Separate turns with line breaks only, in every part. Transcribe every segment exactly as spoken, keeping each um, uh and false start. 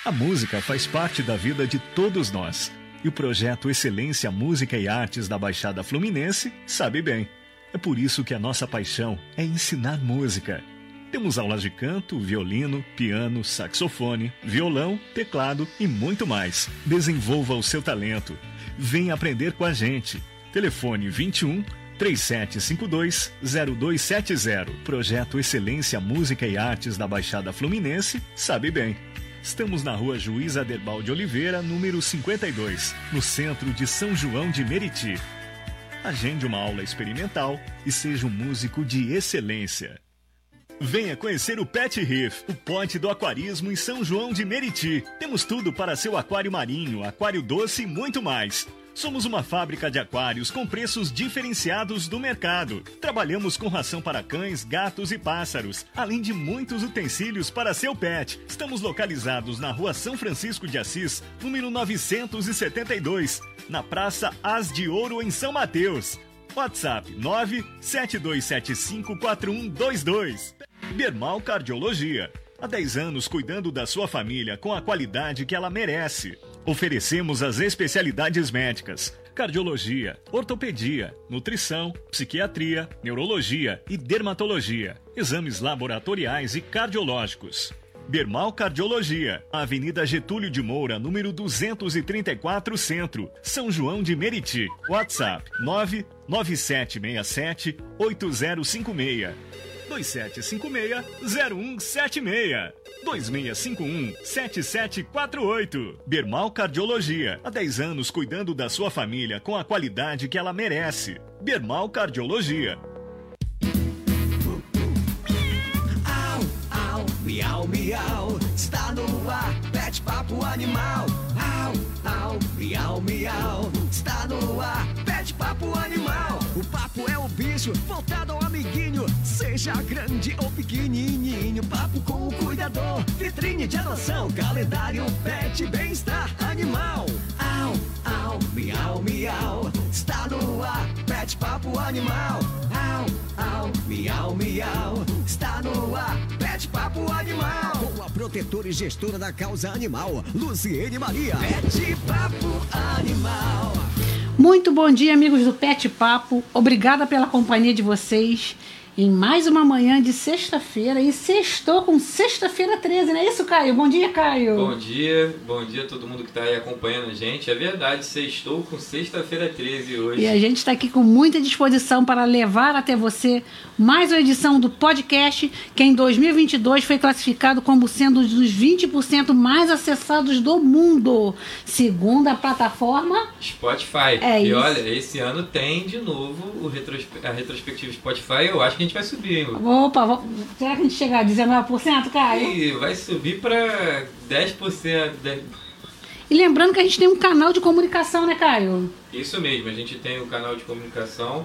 A música faz parte da vida de todos nós. E o projeto Excelência Música e Artes da Baixada Fluminense sabe bem. É por isso que a nossa paixão é ensinar música. Temos aulas de canto, violino, piano, saxofone, violão, teclado e muito mais. Desenvolva o seu talento. Venha aprender com a gente. Telefone vinte e um, trinta e sete cinquenta e dois, zero dois sete zero. Projeto Excelência Música e Artes da Baixada Fluminense sabe bem. Estamos na rua Juiz Aderbal de Oliveira, número cinquenta e dois, no centro de São João de Meriti. Agende uma aula experimental e seja um músico de excelência. Venha conhecer o Pet Reef, o ponte do aquarismo em São João de Meriti. Temos tudo para seu aquário marinho, aquário doce e muito mais. Somos uma fábrica de aquários com preços diferenciados do mercado. Trabalhamos com ração para cães, gatos e pássaros, além de muitos utensílios para seu pet. Estamos localizados na rua São Francisco de Assis, número novecentos e setenta e dois, na Praça As de Ouro, em São Mateus. WhatsApp nove sete dois sete cinco quatro um dois dois. Bermal Cardiologia. Há dez anos cuidando da sua família com a qualidade que ela merece. Oferecemos as especialidades médicas: cardiologia, ortopedia, nutrição, psiquiatria, neurologia e dermatologia. Exames laboratoriais e cardiológicos. Bermal Cardiologia, Avenida Getúlio de Moura, número duzentos e trinta e quatro, Centro, São João de Meriti. WhatsApp nove nove sete seis sete oito zero cinco seis. dois sete cinco seis, zero um sete seis. dois seis cinco um, sete sete quatro oito. Bermal Cardiologia. Há dez anos cuidando da sua família com a qualidade que ela merece. Bermal Cardiologia.
Au, au, miau, miau. Está no ar, Pet Papo Animal. Au, au, miau, miau. Está no ar, Pet Papo Animal. O papo é o bicho, voltado ao amiguinho. Seja grande ou pequenininho, papo com o cuidador. Vitrine de adoção, calendário pet, bem-estar animal. Au, au, miau, miau. Está no ar, Pet Papo Animal. Au, au, miau, miau. Está no ar, Pet Papo Animal. Com a protetora e gestora da causa animal, Luciene Maria. Pet Papo Animal.
Muito bom dia, amigos do Pet Papo. Obrigada pela companhia de vocês em mais uma manhã de sexta-feira. E sextou com sexta-feira treze, não é isso, Caio? Bom dia, Caio.
Bom dia, bom dia a todo mundo que está aí acompanhando a gente. É verdade, sextou com sexta-feira treze hoje.
E a gente está aqui com muita disposição para levar até você mais uma edição do podcast, que em dois mil e vinte e dois foi classificado como sendo um dos vinte por cento mais acessados do mundo, segundo a plataforma
Spotify.
É
e
isso.
Olha, esse ano tem de novo o retrospe- a retrospectiva Spotify. Eu acho que a gente vai subir, hein?
Opa, vou... será que a gente chega a dezenove por cento, Caio?
E vai subir para dez por cento. dez...
E lembrando que a gente tem um canal de comunicação, né, Caio?
Isso mesmo, a gente tem o canal de comunicação,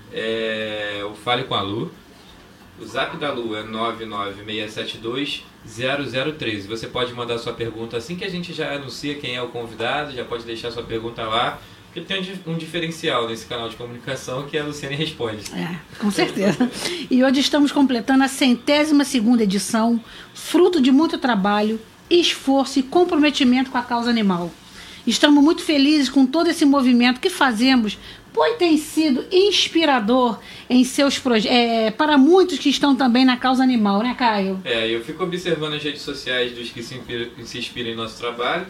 é, o Fale com a Lu. O zap da Lu é nove nove seis sete dois zero zero três. Você pode mandar sua pergunta assim que a gente já anuncia quem é o convidado, já pode deixar sua pergunta lá. Porque tem um diferencial nesse canal de comunicação que a Luciane responde.
É, com certeza. E hoje estamos completando a centésima segunda edição, fruto de muito trabalho, esforço e comprometimento com a causa animal. Estamos muito felizes com todo esse movimento que fazemos, pois tem sido inspirador em seus proje- é, para muitos que estão também na causa animal, né, Caio?
É, eu fico observando as redes sociais dos que se inspiram, se inspiram em nosso trabalho.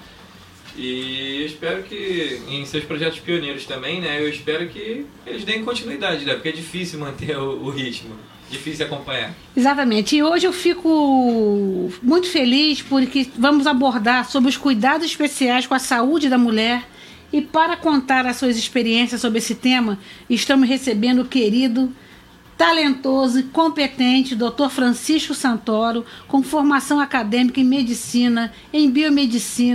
E eu espero que, em seus projetos pioneiros também, né, eu espero que eles deem continuidade, né, porque é difícil manter o, o ritmo, difícil acompanhar.
Exatamente, e hoje eu fico muito feliz porque vamos abordar sobre os cuidados especiais com a saúde da mulher. E para contar as suas experiências sobre esse tema, estamos recebendo o querido, talentoso e competente doutor Francisco Santoro, com formação acadêmica em medicina, em biomedicina,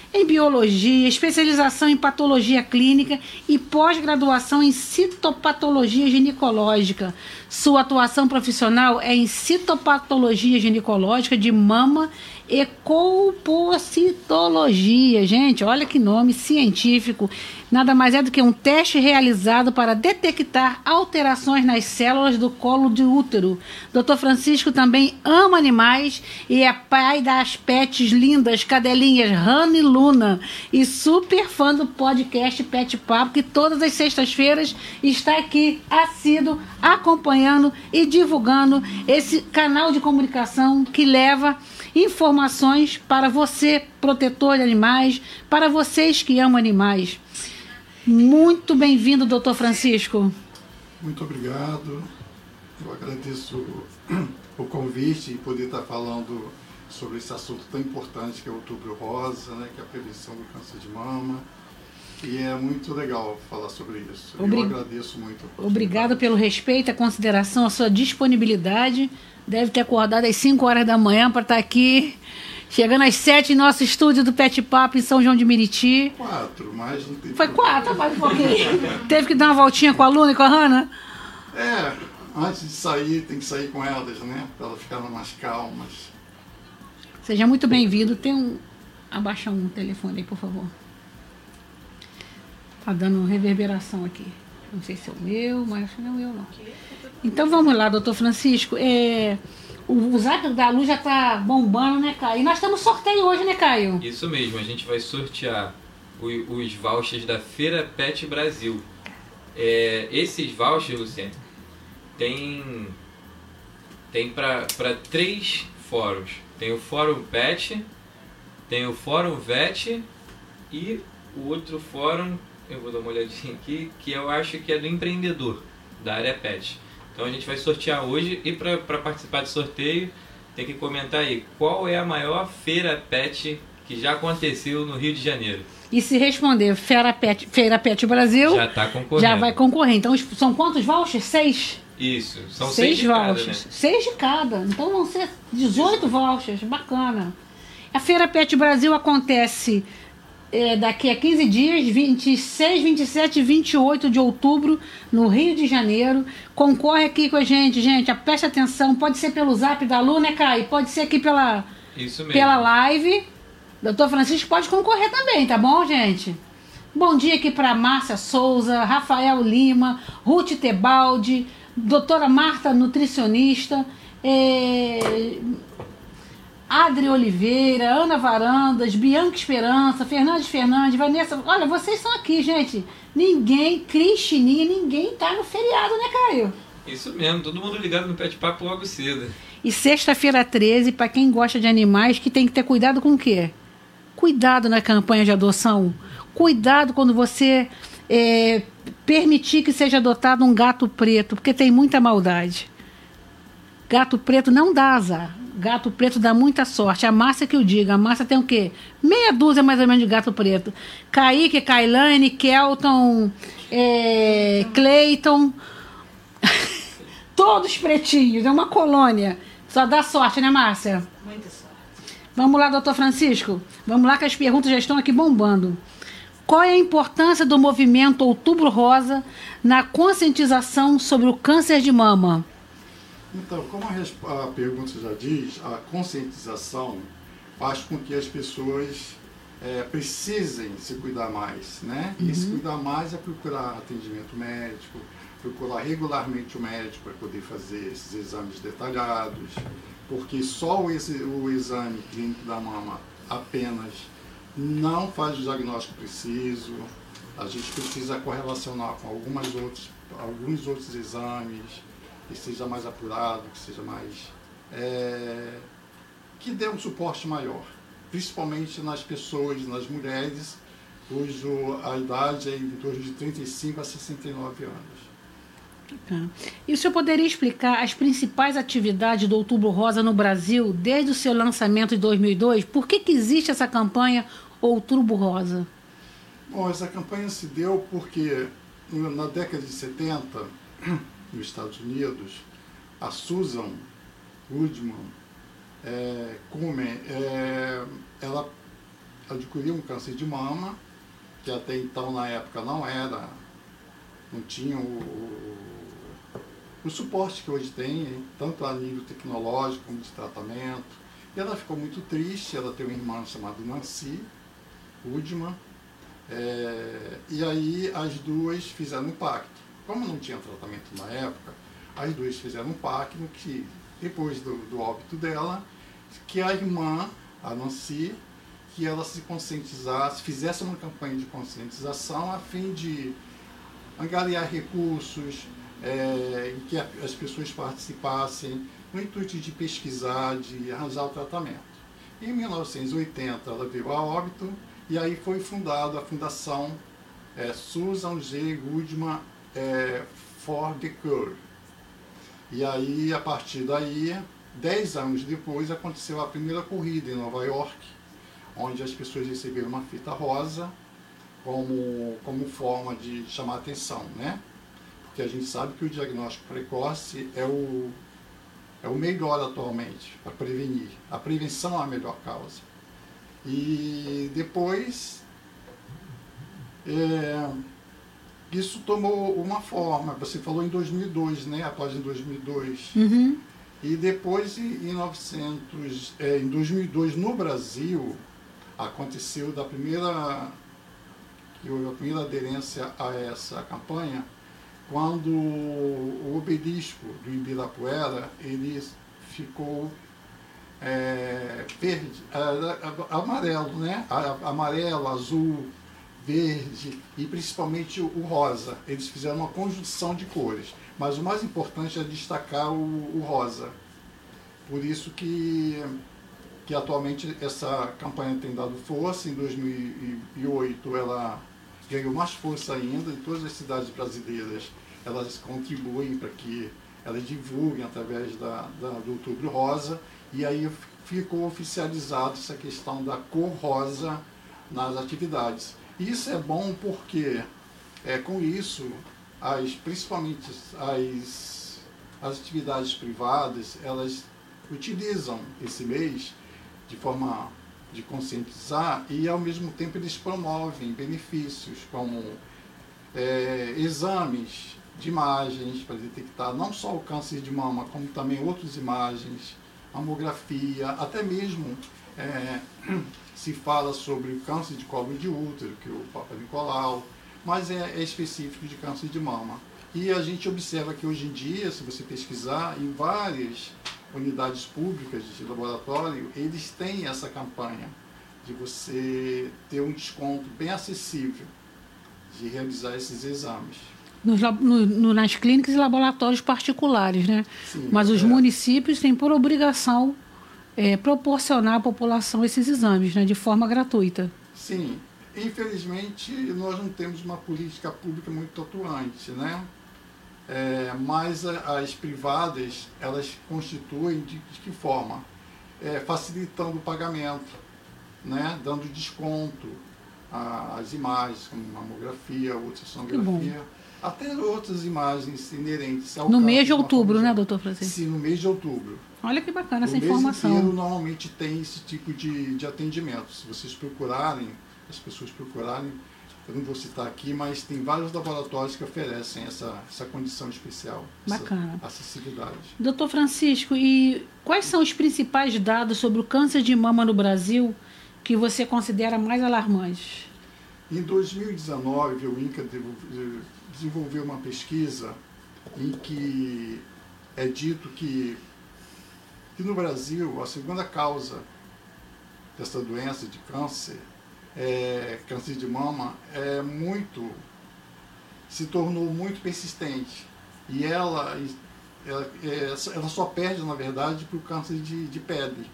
em biologia, especialização em patologia clínica e pós-graduação em citopatologia ginecológica. Sua atuação profissional é em citopatologia ginecológica de mama e colpocitologia. Gente, olha que nome científico. Nada mais é do que um teste realizado para detectar alterações nas células do colo de útero. doutor Francisco também ama animais e é pai das pets lindas, cadelinhas Hannah e Luna, e super fã do podcast Pet Papo, que todas as sextas-feiras está aqui assíduo, acompanhando e divulgando esse canal de comunicação que leva informações para você, protetor de animais, para vocês que amam animais. Muito bem-vindo, doutor Francisco.
Muito obrigado. Eu agradeço o convite e poder estar falando sobre esse assunto tão importante que é o Outubro Rosa, né, que é a prevenção do câncer de mama. E é muito legal falar sobre isso. Obrig... Eu agradeço muito.
Obrigado pelo respeito, a consideração, a sua disponibilidade. Deve ter acordado às cinco horas da manhã para estar aqui, chegando às sete em nosso estúdio do Pet Papo em São João de Meriti.
Quatro, mas não tem.
Foi quatro, mais um pouquinho. Teve que dar uma voltinha com a Luna e com a Hannah?
É, antes de sair, tem que sair com elas, né? Para elas ficarem mais calmas.
Seja muito bem-vindo. Tem um. Abaixa um telefone aí, por favor. Tá dando reverberação aqui. Não sei se é o meu, mas não é o meu, não. Então vamos lá, doutor Francisco. É, o, o Zap da Luz já está bombando, né, Caio? E nós temos sorteio hoje, né, Caio?
Isso mesmo, a gente vai sortear os, os vouchers da Feira Pet Brasil. É, esses vouchers, Luciano, tem, tem para três fóruns. Tem o Fórum Pet, tem o Fórum Vet e o outro fórum, eu vou dar uma olhadinha aqui, que eu acho que é do empreendedor, da área Pet. Então a gente vai sortear hoje e para participar do sorteio tem que comentar aí qual é a maior feira pet que já aconteceu no Rio de Janeiro.
E se responder Feira Pet, Feira Pet Brasil,
já está concorrendo.
Já vai concorrer. Então são quantos vouchers? Seis?
Isso, são
seis,
seis de
vouchers.
cada, né?
Seis de cada. Então vão ser dezoito vouchers. Bacana. A Feira Pet Brasil acontece É, daqui a quinze dias, vinte e seis, vinte e sete e vinte e oito de outubro, no Rio de Janeiro. Concorre aqui com a gente, gente. Preste atenção, pode ser pelo Zap da Lu, né, Caio? Pode ser aqui pela,
Isso mesmo.
pela live. doutor Francisco pode concorrer também, tá bom, gente? Bom dia aqui para Márcia Souza, Rafael Lima, Ruth Tebaldi, doutora Marta, nutricionista, é... Adri Oliveira, Ana Varandas, Bianca Esperança, Fernandes Fernandes, Vanessa. Olha, vocês estão aqui, gente. Ninguém, Cristininha, ninguém tá no feriado, né, Caio?
Isso mesmo, todo mundo ligado no Pet Papo logo cedo.
E sexta-feira treze, para quem gosta de animais, que tem que ter cuidado com o quê? Cuidado na campanha de adoção. Cuidado quando você é, permitir que seja adotado um gato preto, porque tem muita maldade. Gato preto não dá azar. Gato preto dá muita sorte. A Márcia que eu diga. A Márcia tem o quê? Meia dúzia mais ou menos de gato preto. Kaique, Kailane, Kelton, é, Cleiton. Todos pretinhos. É uma colônia. Só dá sorte, né, Márcia?
Muita sorte.
Vamos lá, doutor Francisco. Vamos lá que as perguntas já estão aqui bombando. Qual é a importância do movimento Outubro Rosa na conscientização sobre o câncer de mama?
Então, como a, a pergunta já diz, a conscientização faz com que as pessoas é, precisem se cuidar mais, né? Uhum. E se cuidar mais é procurar atendimento médico, procurar regularmente o médico para poder fazer esses exames detalhados, porque só o, esse, o exame clínico da mama apenas não faz o diagnóstico preciso. A gente precisa correlacionar com algumas outros, alguns outros exames, que seja mais apurado, que seja mais... É, que dê um suporte maior, principalmente nas pessoas, nas mulheres, cujo a idade é em torno de trinta e cinco a sessenta e nove anos.
Tá. E o senhor poderia explicar as principais atividades do Outubro Rosa no Brasil desde o seu lançamento em dois mil e dois? Por que que existe essa campanha Outubro Rosa?
Bom, essa campanha se deu porque na década de setenta... nos Estados Unidos, a Susan Goodman é, Komen, é, ela adquiriu um câncer de mama, que até então, na época, não era, não tinha o, o, o suporte que hoje tem, tanto a nível tecnológico como de tratamento. E ela ficou muito triste, ela tem uma irmã chamada Nancy Udman, é, e aí as duas fizeram um pacto. Como não tinha tratamento na época, as duas fizeram um pacto que, depois do, do óbito dela, que a irmã, a Nancy, que ela se conscientizasse, fizesse uma campanha de conscientização a fim de angariar recursos, é, em que a, as pessoas participassem, no intuito de pesquisar, de arranjar o tratamento. Em mil novecentos e oitenta ela veio a óbito e aí foi fundada a Fundação é, Susan G. Goodman é, for the Cure. E aí, a partir daí, dez anos depois, aconteceu a primeira corrida em Nova York, onde as pessoas receberam uma fita rosa como, como forma de chamar atenção, né? Porque a gente sabe que o diagnóstico precoce é o, é o melhor atualmente para prevenir. A prevenção é a melhor causa. E depois, é, isso tomou uma forma. Você falou em dois mil e dois, né? Após em dois mil e dois.
Uhum.
E depois, em, novecentos, é, em dois mil e dois, no Brasil, aconteceu da primeira, que houve a primeira aderência a essa campanha, quando o obelisco do Ibirapuera, ele ficou é, verde, é, amarelo, né? Amarelo, azul, verde e principalmente o rosa. Eles fizeram uma conjunção de cores, mas o mais importante é destacar o, o rosa. Por isso que, que atualmente essa campanha tem dado força. Em dois mil e oito ela ganhou mais força ainda, e todas as cidades brasileiras elas contribuem para que elas divulguem através da, da, do Outubro Rosa, e aí ficou oficializado essa questão da cor rosa nas atividades. Isso é bom porque, é, com isso, as, principalmente as, as atividades privadas, elas utilizam esse mês de forma de conscientizar, e ao mesmo tempo eles promovem benefícios como é, exames de imagens para detectar não só o câncer de mama, como também outras imagens, mamografia, até mesmo é, se fala sobre o câncer de colo de útero, que é o Papa Nicolau, mas é, é específico de câncer de mama. E a gente observa que hoje em dia, se você pesquisar, em várias unidades públicas de laboratório, eles têm essa campanha de você ter um desconto bem acessível de realizar esses exames.
Nos, no, no, nas clínicas e laboratórios particulares, né?
Sim,
mas os
é.
municípios têm por obrigação é, proporcionar à população esses exames, né, de forma gratuita.
Sim. Infelizmente, nós não temos uma política pública muito atuante, né? É, mas as privadas, elas constituem de, de que forma? É, facilitando o pagamento, né? Dando desconto às imagens, como mamografia, ultrassonografia, até outras imagens inerentes ao
No
câncer
mês de
uma
outubro,
forma
né,
geral.
doutor Francisco?
Sim, no mês de outubro.
Olha que bacana essa
o
informação.
O mês inteiro normalmente tem esse tipo de, de atendimento. Se vocês procurarem, as pessoas procurarem, eu não vou citar aqui, mas tem vários laboratórios que oferecem essa, essa condição especial,
Bacana.
essa acessibilidade.
Doutor Francisco, e quais são os principais dados sobre o câncer de mama no Brasil que você considera mais alarmantes?
Em dois mil e dezenove, o INCA desenvolveu uma pesquisa em que é dito que, que no Brasil a segunda causa dessa doença de câncer, é, câncer de mama, é muito, se tornou muito persistente. E ela, ela, ela só perde, na verdade, para o câncer de, de pele.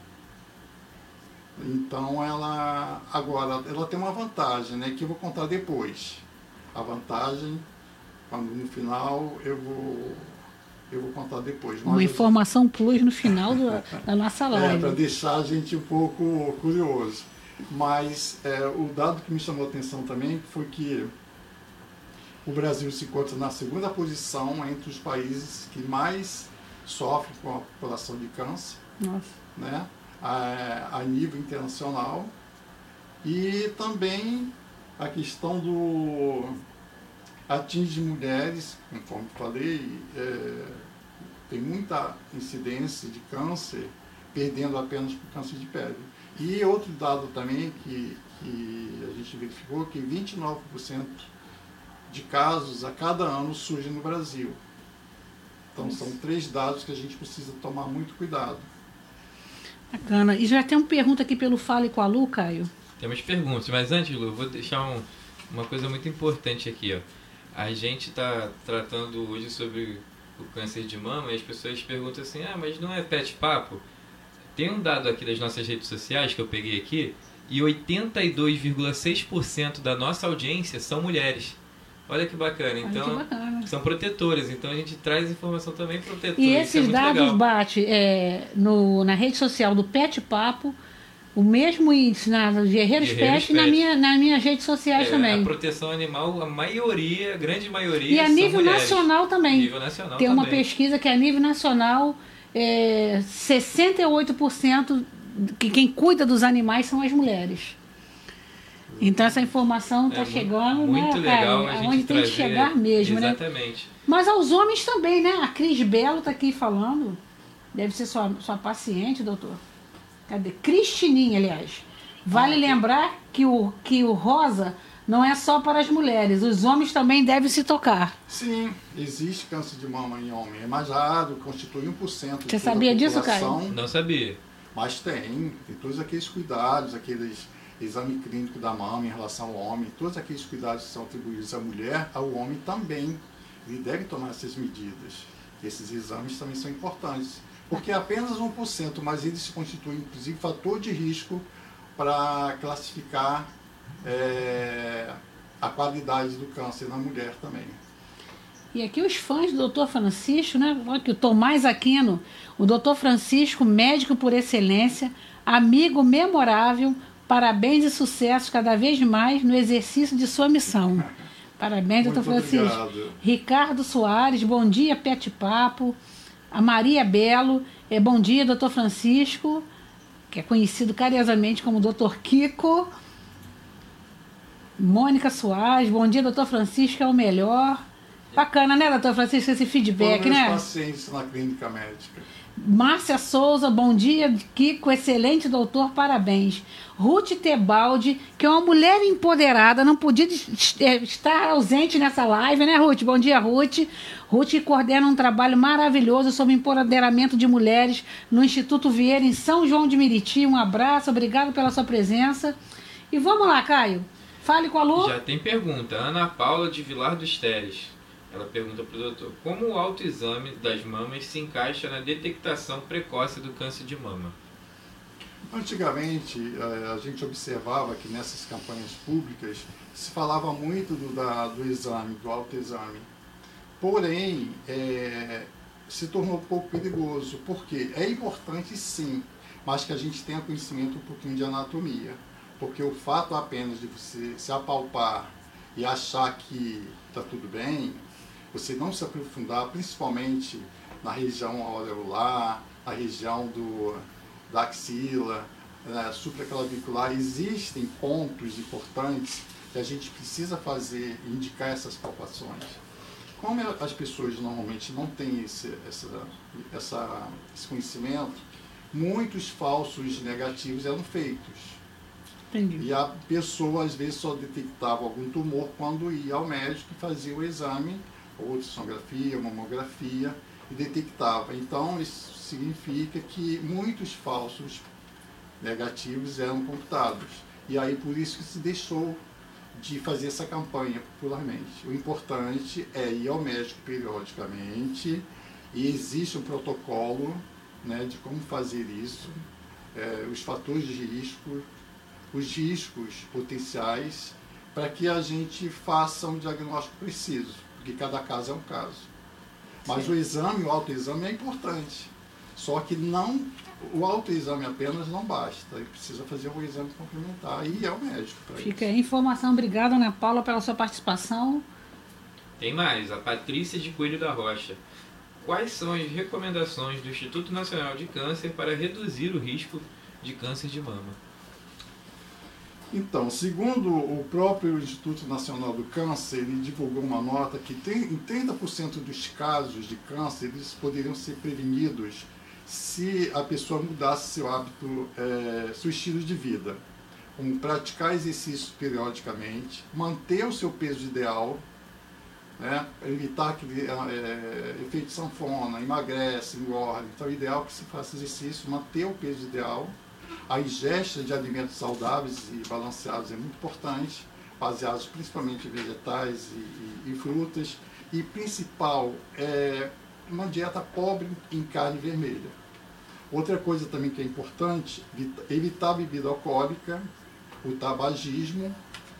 Então, ela, agora, ela tem uma vantagem, né, que eu vou contar depois. A vantagem, quando no final, eu vou, eu vou contar depois. Mas
uma informação plus no final do, da nossa live.
É, para deixar a gente um pouco curioso. Mas é, o dado que me chamou a atenção também foi que o Brasil se encontra na segunda posição entre os países que mais sofrem com a população de câncer.
Nossa.
Né? A, a nível internacional, E também a questão do atinge mulheres, conforme falei, é, tem muita incidência de câncer, perdendo apenas por câncer de pele. E outro dado também que, que a gente verificou, que vinte e nove por cento de casos a cada ano surgem no Brasil. Então são três dados que a gente precisa tomar muito cuidado.
Bacana. E já tem uma pergunta aqui pelo Fale com a Lu, Caio.
Temos perguntas, mas antes, Lu, vou deixar um, uma coisa muito importante aqui, ó. A gente está tratando hoje sobre o câncer de mama e as pessoas perguntam assim, ah, mas não é pet papo? Tem um dado aqui das nossas redes sociais que eu peguei aqui e oitenta e dois vírgula seis por cento da nossa audiência são mulheres. Olha que bacana. Então,
Olha que bacana.
São protetoras, então a gente traz informação também protetora.
E
Isso é
esses
muito
dados,
legal.
Bate, é, no, na rede social do Pet Papo, o mesmo índice nas Guerreiros,
Guerreiros
Pet, na
Pet.
minha, nas minhas redes sociais
É,
também.
a proteção animal, a maioria, a grande maioria
E a
são
nível
mulheres.
nacional também.
Nível nacional
Tem uma
também.
pesquisa que a nível nacional, é, sessenta e oito por cento que quem cuida dos animais são as mulheres. Então essa informação está
É
chegando,
muito
né,
legal
Caio?
a gente
Aonde tem que
trazer-
chegar mesmo, né?
Exatamente.
Mas aos homens também, né? A Cris Belo está aqui falando. Deve ser sua, sua paciente, doutor. Cadê? Cristininha, aliás. Vale lembrar que o, que o rosa não é só para as mulheres. Os homens também devem se tocar.
Sim, existe câncer de mama em homem. É mais raro, constitui um por cento de
Você
toda a
sabia disso,
população.
Não sabia.
Mas tem, tem todos aqueles cuidados, aqueles exame clínico da mama em relação ao homem, todos aqueles cuidados que são atribuídos à mulher, ao homem também. Ele deve tomar essas medidas. Esses exames também são importantes, porque é apenas um por cento, mas eles se constituem, inclusive, fator de risco para classificar é, a qualidade do câncer na mulher também.
E aqui os fãs do doutor Francisco, né? Olha que o Tomás Aquino, o doutor Francisco, médico por excelência, amigo memorável, parabéns e sucesso cada vez mais no exercício de sua missão. Parabéns,
Muito
doutor Francisco.
obrigado.
Ricardo Soares, bom dia, Pet Papo. A Maria Belo, é, bom dia, doutor Francisco, que é conhecido carinhosamente como doutor Kiko. Mônica Soares, bom dia, doutor Francisco, é o melhor. Bacana, né, doutor Francisco, esse feedback,
Foram meus
né?
pacientes na clínica médica.
Márcia Souza, bom dia, Kiko, excelente doutor, parabéns. Ruth Tebaldi, que é uma mulher empoderada, não podia estar ausente nessa live, né, Ruth? Bom dia, Ruth. Ruth que coordena um trabalho maravilhoso sobre empoderamento de mulheres no Instituto Vieira, em São João de Meriti. Um abraço, obrigado pela sua presença. E vamos lá, Caio, fale com a Lu.
Já tem pergunta. Ana Paula de Vilar dos Teres. Ela pergunta para o doutor, como o autoexame das mamas se encaixa na detectação precoce do câncer de mama?
Antigamente, a gente observava que nessas campanhas públicas se falava muito do, da, do exame, do autoexame. Porém, é, se tornou um pouco perigoso, porque é importante sim, mas que a gente tenha conhecimento um pouquinho de anatomia. Porque o fato apenas de você se apalpar e achar que está tudo bem, você não se aprofundar, principalmente na região aureolar, na região do, da axila, né, supraclavicular, existem pontos importantes que a gente precisa fazer, indicar essas palpações. Como as pessoas normalmente não têm esse, essa, essa, esse conhecimento, muitos falsos negativos eram feitos.
Entendi.
E a pessoa às vezes só detectava algum tumor quando ia ao médico e fazia o exame, ou ultrassonografia, mamografia, e detectava. Então isso significa que muitos falsos negativos eram computados. E aí por isso que se deixou de fazer essa campanha popularmente. O importante é ir ao médico periodicamente, e existe um protocolo, né, de como fazer isso, é, os fatores de risco, os riscos potenciais, para que a gente faça um diagnóstico preciso, porque cada caso é um caso. Mas Sim. o exame, o autoexame é importante. Só que não, o autoexame apenas não basta. Ele precisa fazer um exame complementar e é o médico para isso.
Fica aí a informação. Obrigada, Ana Paula, pela sua participação.
Tem mais, a Patrícia de Coelho da Rocha. Quais são as recomendações do Instituto Nacional de Câncer para reduzir o risco de câncer de mama?
Então, segundo o próprio Instituto Nacional do Câncer, ele divulgou uma nota que tem, em trinta por cento dos casos de câncer, eles poderiam ser prevenidos se a pessoa mudasse seu hábito, é, seu estilo de vida. Como praticar exercícios periodicamente, manter o seu peso ideal, né, evitar aquele é, efeito sanfona, emagrece, engorda. Então, é ideal que se faça exercício, manter o peso ideal. A ingesta de alimentos saudáveis e balanceados é muito importante, baseados principalmente em vegetais e, e, e frutas. E principal, é uma dieta pobre em carne vermelha. Outra coisa também que é importante, evitar a bebida alcoólica, o tabagismo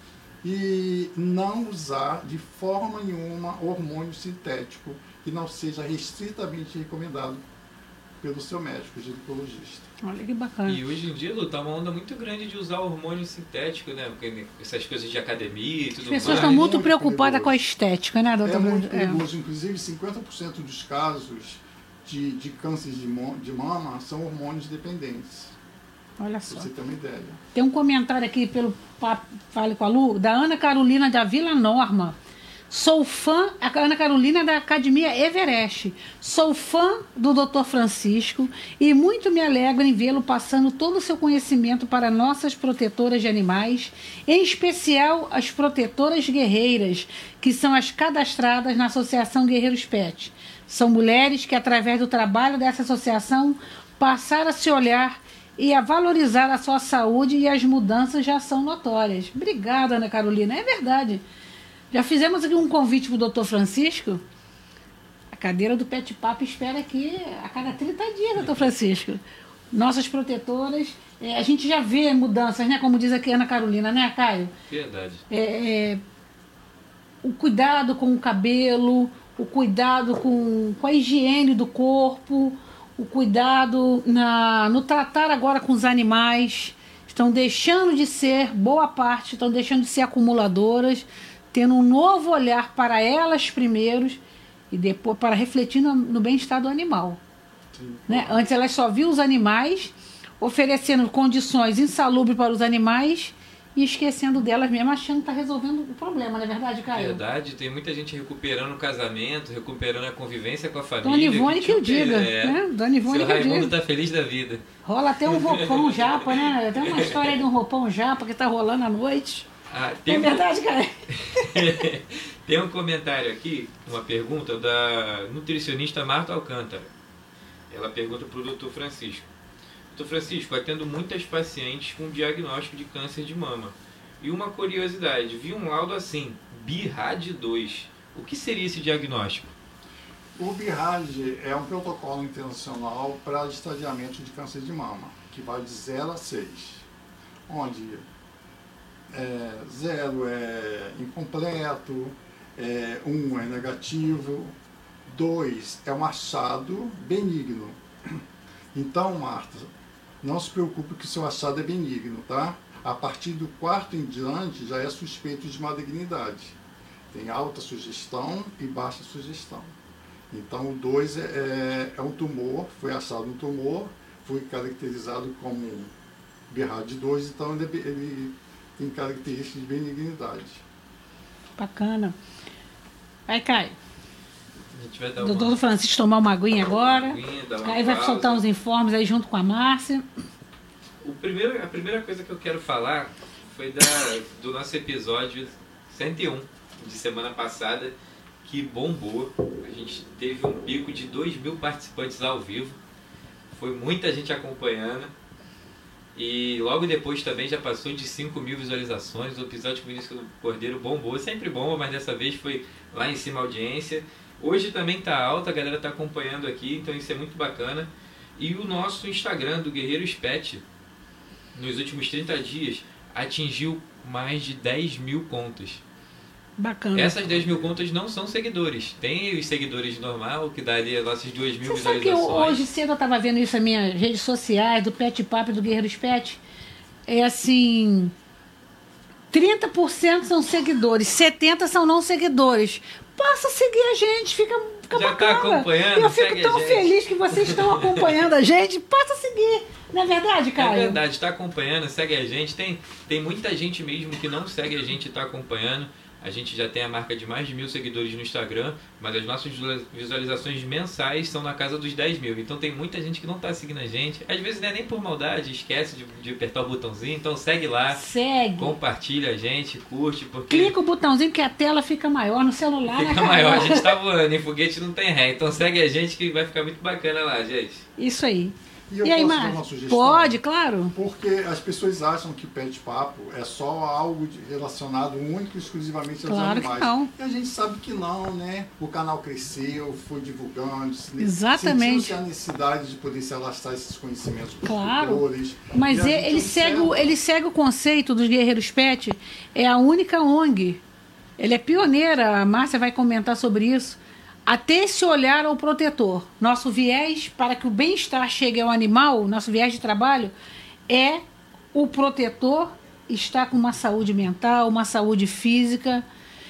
e não usar de forma nenhuma hormônio sintético que não seja restritamente recomendado pelo seu médico ginecologista.
Olha que bacana.
E hoje em dia, Lu, tá uma onda muito grande de usar hormônio sintético, né? Porque essas coisas de academia e tudo mais.
As pessoas estão muito,
muito
preocupadas
perigoso.
com a estética, né, doutor?
É muito
É.
perigoso. Inclusive, cinquenta por cento dos casos de, de câncer de, mo- de mama são hormônios dependentes.
Olha
Pra
só.
você ter uma ideia.
Tem um comentário aqui pelo Papo Fale com a Lu, da Ana Carolina da Vila Norma. Sou fã, a Ana Carolina é da Academia Everest. Sou fã do doutor Francisco e muito me alegro em vê-lo passando todo o seu conhecimento para nossas protetoras de animais, em especial as protetoras guerreiras, que são as cadastradas na Associação Guerreiros Pet. São mulheres que, através do trabalho dessa associação, passaram a se olhar e a valorizar a sua saúde, e as mudanças já são notórias. Obrigada, Ana Carolina. É verdade. Já fizemos aqui um convite para o doutor Francisco. A cadeira do Pet Papo espera aqui a cada trinta dias, doutor Francisco. Nossas protetoras, é, a gente já vê mudanças, né? Como diz aqui a Ana Carolina, né, Caio?
Verdade.
É, é, o cuidado com o cabelo, o cuidado com, com a higiene do corpo, o cuidado na, no tratar agora com os animais. Estão deixando de ser, boa parte, estão deixando de ser acumuladoras, tendo um novo olhar para elas primeiros e depois para refletir no, no bem-estar do animal. Né? Antes elas só viam os animais, oferecendo condições insalubres para os animais e esquecendo delas mesmo, achando que está resolvendo o problema, não é verdade, Caio?
Verdade, tem muita gente recuperando o casamento, recuperando a convivência com a família.
Dona Ivone que,
que
o diga,
é.
né? Dona Ivone
Seu
que o
Raimundo
diga.
tá feliz da vida.
Rola até um roupão japa, né? Tem uma história aí de um roupão japa que tá rolando à noite.
Ah, tem
É
um-
verdade, Caio?
Tem um comentário aqui, uma pergunta da nutricionista Marta Alcântara. Ela pergunta para o doutor Francisco. doutor Francisco, atendo muitas pacientes com diagnóstico de câncer de mama. E uma curiosidade, vi um laudo assim, B I R A D dois. O que seria esse diagnóstico?
O B I R A D é um protocolo internacional para estadiamento de câncer de mama, que vai de zero a seis, onde é, zero é incompleto, é, um é negativo, dois é um achado benigno. Então, Marta, não se preocupe que o seu achado é benigno, tá? A partir do quarto em diante já é suspeito de malignidade. Tem alta sugestão e baixa sugestão. Então, o dois é, é, é um tumor, foi achado um tumor, foi caracterizado como B I R A D dois, então ele, ele tem características de benignidade.
Bacana. Aí, Caio.
A gente vai dar
O
uma...
doutor Francisco tomar uma aguinha agora.
Uma aguinha, dar uma
Caio vai
pausa.
soltar uns informes aí junto com a Márcia.
O primeiro, a primeira coisa que eu quero falar foi da, do nosso episódio cento e um, de semana passada, que bombou. A gente teve um pico de dois mil participantes ao vivo. Foi muita gente acompanhando. E logo depois também já passou de cinco mil visualizações. O episódio com o Vinícius Cordeiro bombou. Sempre bomba, mas dessa vez foi lá em cima a audiência. Hoje também tá alta, a galera tá acompanhando aqui, então isso é muito bacana. E o nosso Instagram do Guerreiros Pet, nos últimos trinta dias, atingiu mais de dez mil contas.
Bacana.
Essas dez mil contas não são seguidores. Tem os seguidores normal, que dá ali as nossas duas mil
Você sabe que eu,
visualizações.
hoje cedo eu estava vendo isso nas minhas redes sociais, do Pet Papo e do Guerreiros Pet. É assim, trinta por cento são seguidores, setenta por cento são não seguidores. Passa a seguir a gente, fica fica
Já
bacana.
tá acompanhando,
Eu fico
segue
tão
a gente.
feliz que vocês estão acompanhando a gente. Passa a seguir. Não é verdade, Caio?
É verdade, está acompanhando, segue a gente. Tem, tem muita gente mesmo que não segue a gente e está acompanhando. A gente já tem a marca de mais de mil seguidores no Instagram, mas as nossas visualizações mensais são na casa dos dez mil. Então tem muita gente que não está seguindo a gente. Às vezes não é nem por maldade, esquece de, de apertar o botãozinho. Então segue lá,
Segue.
compartilha a gente, curte. Porque
Clica o botãozinho que a tela fica maior no celular.
fica
né, Caio?
maior, a gente está voando, em foguete não tem ré. Então segue a gente que vai ficar muito bacana lá, gente.
Isso aí.
E eu
E aí,
posso dar uma
Márcio?
sugestão?
Pode, claro.
Porque as pessoas acham que pet papo é só algo de- relacionado único e exclusivamente aos
Claro que
animais.
não.
E a gente sabe que não, né? O canal cresceu, foi divulgando, se-
Exatamente.
sentiu-se a necessidade de poder se alastrar esses conhecimentos para os
Claro.
tutores.
Mas
E a
ele,
gente
ele segue, o-
observa.
ele segue o conceito dos Guerreiros Pet. É a única O N G. Ele é pioneira, a Márcia vai comentar sobre isso. A ter esse olhar ao protetor. Nosso viés para que o bem-estar chegue ao animal, nosso viés de trabalho, é o protetor estar com uma saúde mental, uma saúde física,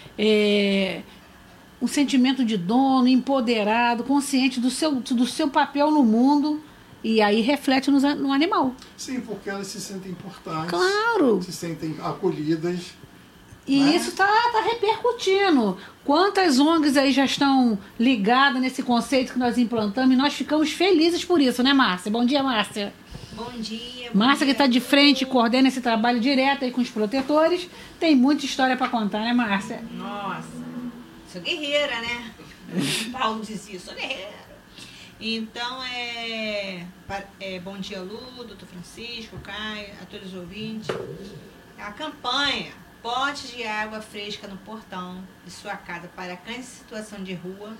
é, um sentimento de dono, empoderado, consciente do seu, do seu papel no mundo, e aí reflete no, no animal.
Sim, porque elas se sentem importantes.
Claro!
Se sentem acolhidas.
E
né?
isso está tá repercutindo. Quantas O N Gs aí já estão ligadas nesse conceito que nós implantamos e nós ficamos felizes por isso, né, Márcia? Bom dia, Márcia.
Bom dia. Bom
Márcia que
dia
está de
a
frente,
todos.
coordena esse trabalho direto aí com os protetores. Tem muita história para contar, né, Márcia?
Nossa, sou guerreira, né? Paulo dizia, sou guerreira. Então, é, pa- é bom dia, Lu, doutor Francisco, Caio, a todos os ouvintes. A campanha Potes de água fresca no portão de sua casa para cães em situação de rua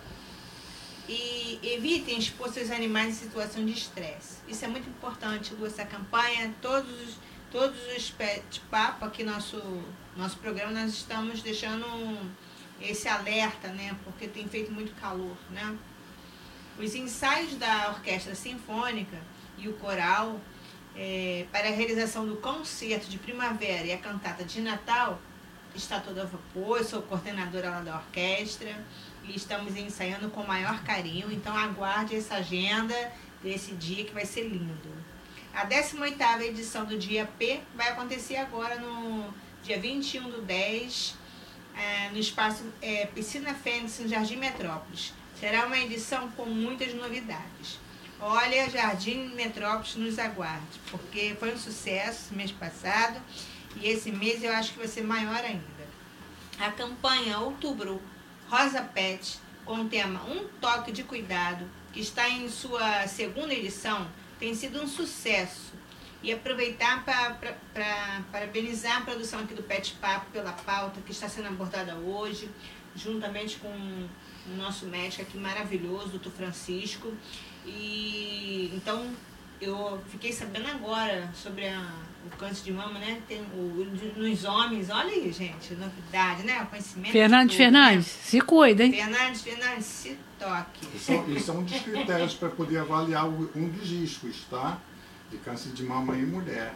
e evitem expor seus animais em situação de estresse. Isso é muito importante, Lu, essa campanha. Todos os, todos os pet papo aqui no nosso, nosso programa nós estamos deixando esse alerta, né? Porque tem feito muito calor, né? Os ensaios da Orquestra Sinfônica e o coral é, para a realização do concerto de primavera e a cantata de Natal está todo a vapor. Eu sou coordenadora lá da orquestra e estamos ensaiando com o maior carinho, então aguarde essa agenda desse dia que vai ser lindo. A décima oitava edição do Dia P vai acontecer agora no dia vinte e um do dez, é, no espaço é, Piscina Fênix, no Jardim Metrópolis. Será uma edição com muitas novidades. Olha, Jardim Metrópolis nos aguarde, porque foi um sucesso mês passado e esse mês eu acho que vai ser maior ainda. A campanha Outubro Rosa Pet, com o tema Um Toque de Cuidado, que está em sua segunda edição, tem sido um sucesso. E aproveitar para parabenizar a produção aqui do Pet Papo pela pauta que está sendo abordada hoje, juntamente com o nosso médico aqui maravilhoso, doutor Francisco. E então eu fiquei sabendo agora sobre a, o câncer de mama, né? Tem o, nos homens, olha aí, gente, novidade, né? O conhecimento.
Fernandes,
todo,
Fernandes,
né?
se cuida, hein?
Fernandes, Fernandes, se toque.
Isso, isso é um dos critérios para poder avaliar o- um dos riscos, tá? De câncer de mama em mulher.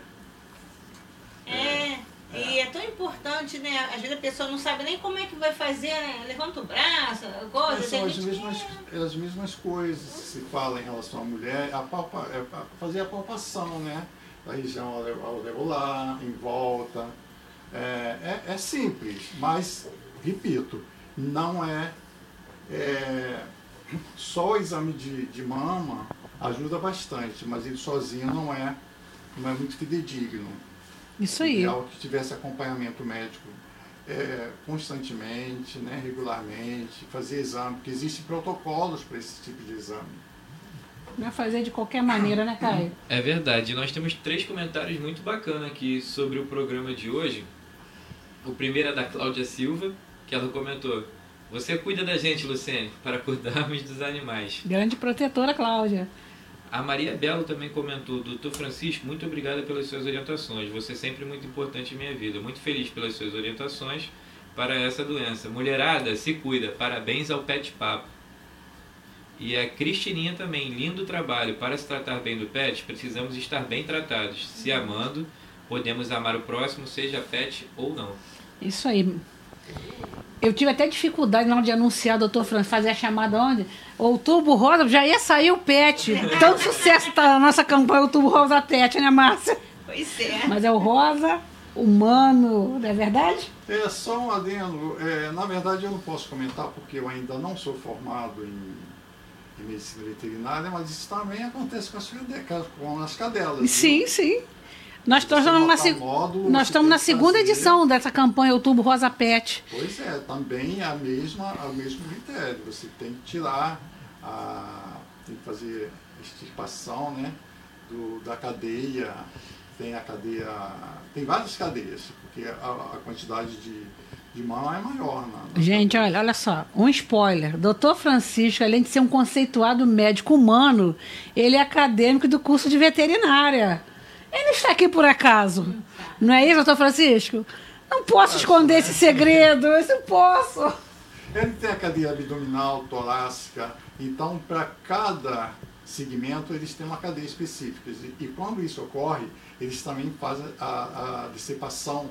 É, e é tão importante, né? Às vezes a pessoa não sabe nem como é que vai fazer, né? Levanta o braço, coisa.
Mas são
tem
as
gente
mesmas,
que-
as mesmas coisas que se fala em relação à mulher, a palpa, é a- fazer a palpação, né? Da região alve- alveolar, em volta. É, é, é simples, mas, repito, não é, é só o exame de, de mama ajuda bastante, mas ele sozinho não é, não é muito fidedigno.
Isso aí.
Ideal que tivesse acompanhamento médico é, constantemente, né, regularmente, fazer exame, porque existem protocolos para esse tipo de exame.
Não é fazer de qualquer maneira, né, Caio?
É verdade. Nós temos três comentários muito bacanas aqui sobre o programa de hoje. O primeiro é da Cláudia Silva, que ela comentou: você cuida da gente, Luciene, para cuidarmos dos animais.
Grande protetora, Cláudia.
A Maria Belo também comentou: doutor Francisco, muito obrigada pelas suas orientações. Você é sempre muito importante em minha vida. Muito feliz pelas suas orientações para essa doença. Mulherada, se cuida. Parabéns ao Pet Papo. E a Cristininha também: lindo trabalho. Para se tratar bem do pet, precisamos estar bem tratados. Se amando, podemos amar o próximo, seja pet ou não.
Isso aí. Eu tive até dificuldade na hora de anunciar, doutor Francisco, fazer a chamada onde? Outubro Rosa, já ia sair o pet. Tanto sucesso tá a nossa campanha Outubro Rosa Pet, né, Márcia?
Pois é.
Mas é o rosa, humano, não é verdade?
É só um adendo. É, na verdade, eu não posso comentar porque eu ainda não sou formado em, em medicina veterinária, mas isso também acontece com as, com as cadelas. Viu?
Sim, sim. Nós
Você
estamos na,
botar
seg-
módulo,
nós
você
estamos
tem
na
que
segunda
fazer-
edição dessa campanha Outubro Rosa Pet.
Pois é, também é a mesma, é o mesmo critério. Você tem que tirar, a, tem que fazer extirpação, né, do, da cadeia. Tem a cadeia, tem várias cadeias, porque a, a quantidade de, de mama é maior. Na, na
Gente, olha, olha só, um spoiler. doutor Francisco, além de ser um conceituado médico humano, ele é acadêmico do curso de veterinária. Ele não está aqui por acaso. Não é isso, doutor Francisco? Não posso esconder esse segredo, eu não posso.
Ele tem a cadeia abdominal, torácica, então para cada segmento eles têm uma cadeia específica. E, e quando isso ocorre, eles também fazem a, a dissipação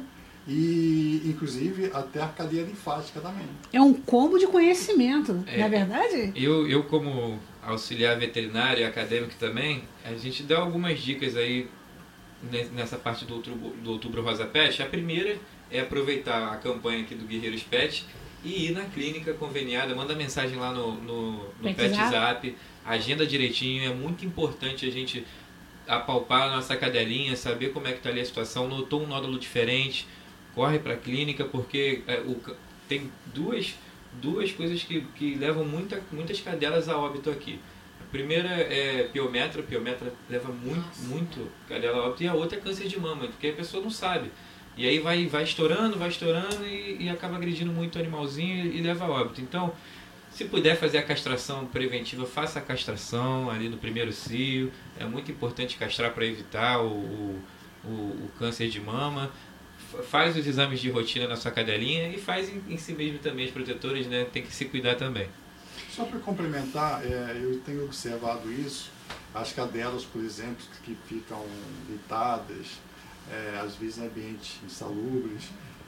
e, inclusive, até a cadeia linfática também.
É um combo de conhecimento,
É.
não é verdade?
Eu, eu, como auxiliar veterinário e acadêmico também, a gente dá algumas dicas aí ne- nessa parte do outubro, do outubro Rosa Pet. A primeira é aproveitar a campanha aqui do Guerreiros Pet e ir na clínica conveniada. Manda mensagem lá no, no, no
Pet
Pet
Zap.
Zap, agenda direitinho. É muito importante a gente apalpar a nossa cadelinha, saber como é que está ali a situação. Notou um nódulo diferente, corre para a clínica, porque é, o, ca- tem duas, duas coisas que, que levam muita, muitas cadelas a óbito aqui. A primeira é piometra, piometra leva muito, muito cadela a óbito, e a outra é câncer de mama, porque a pessoa não sabe. E aí vai, vai estourando, vai estourando e, e acaba agredindo muito o animalzinho e, e leva a óbito. Então, se puder fazer a castração preventiva, faça a castração ali no primeiro cio. É muito importante castrar para evitar o, o, o, o câncer de mama. F- Faz os exames de rotina na sua cadelinha e faz em, em si mesmo também. Os protetores, né, tem que se cuidar também.
Só para complementar, é, eu tenho observado isso, as cadelas, por exemplo, que ficam deitadas, é, às vezes em ambientes insalubres,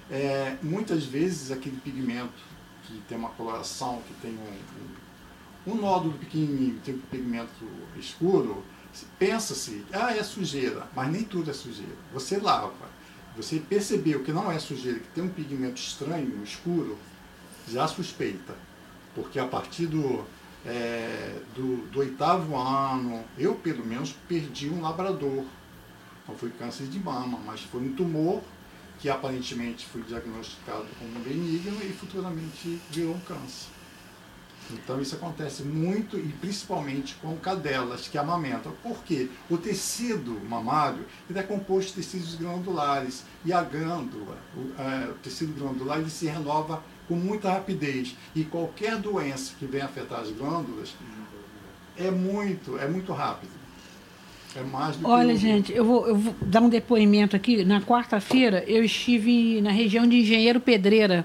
é, muitas vezes aquele pigmento que tem uma coloração, que tem um, um, um nódulo pequenininho, tem um pigmento escuro, pensa-se, ah, é sujeira, mas nem tudo é sujeira. Você lava, você percebeu que não é sujeira, que tem um pigmento estranho, escuro, já suspeita. Porque a partir do, é, do, do oitavo ano, eu pelo menos perdi um labrador. Não foi câncer de mama, mas foi um tumor que aparentemente foi diagnosticado como benigno e futuramente virou um câncer. Então isso acontece muito e principalmente com cadelas que amamentam. Por quê? O tecido mamário ele é composto de tecidos glandulares e a glândula, o, é, o tecido glandular ele se renova com muita rapidez e qualquer doença que venha afetar as glândulas é muito, é muito rápido. É mais do
Olha,
que o-
gente, eu vou, eu vou dar um depoimento aqui. Na quarta-feira, eu estive na região de Engenheiro Pedreira,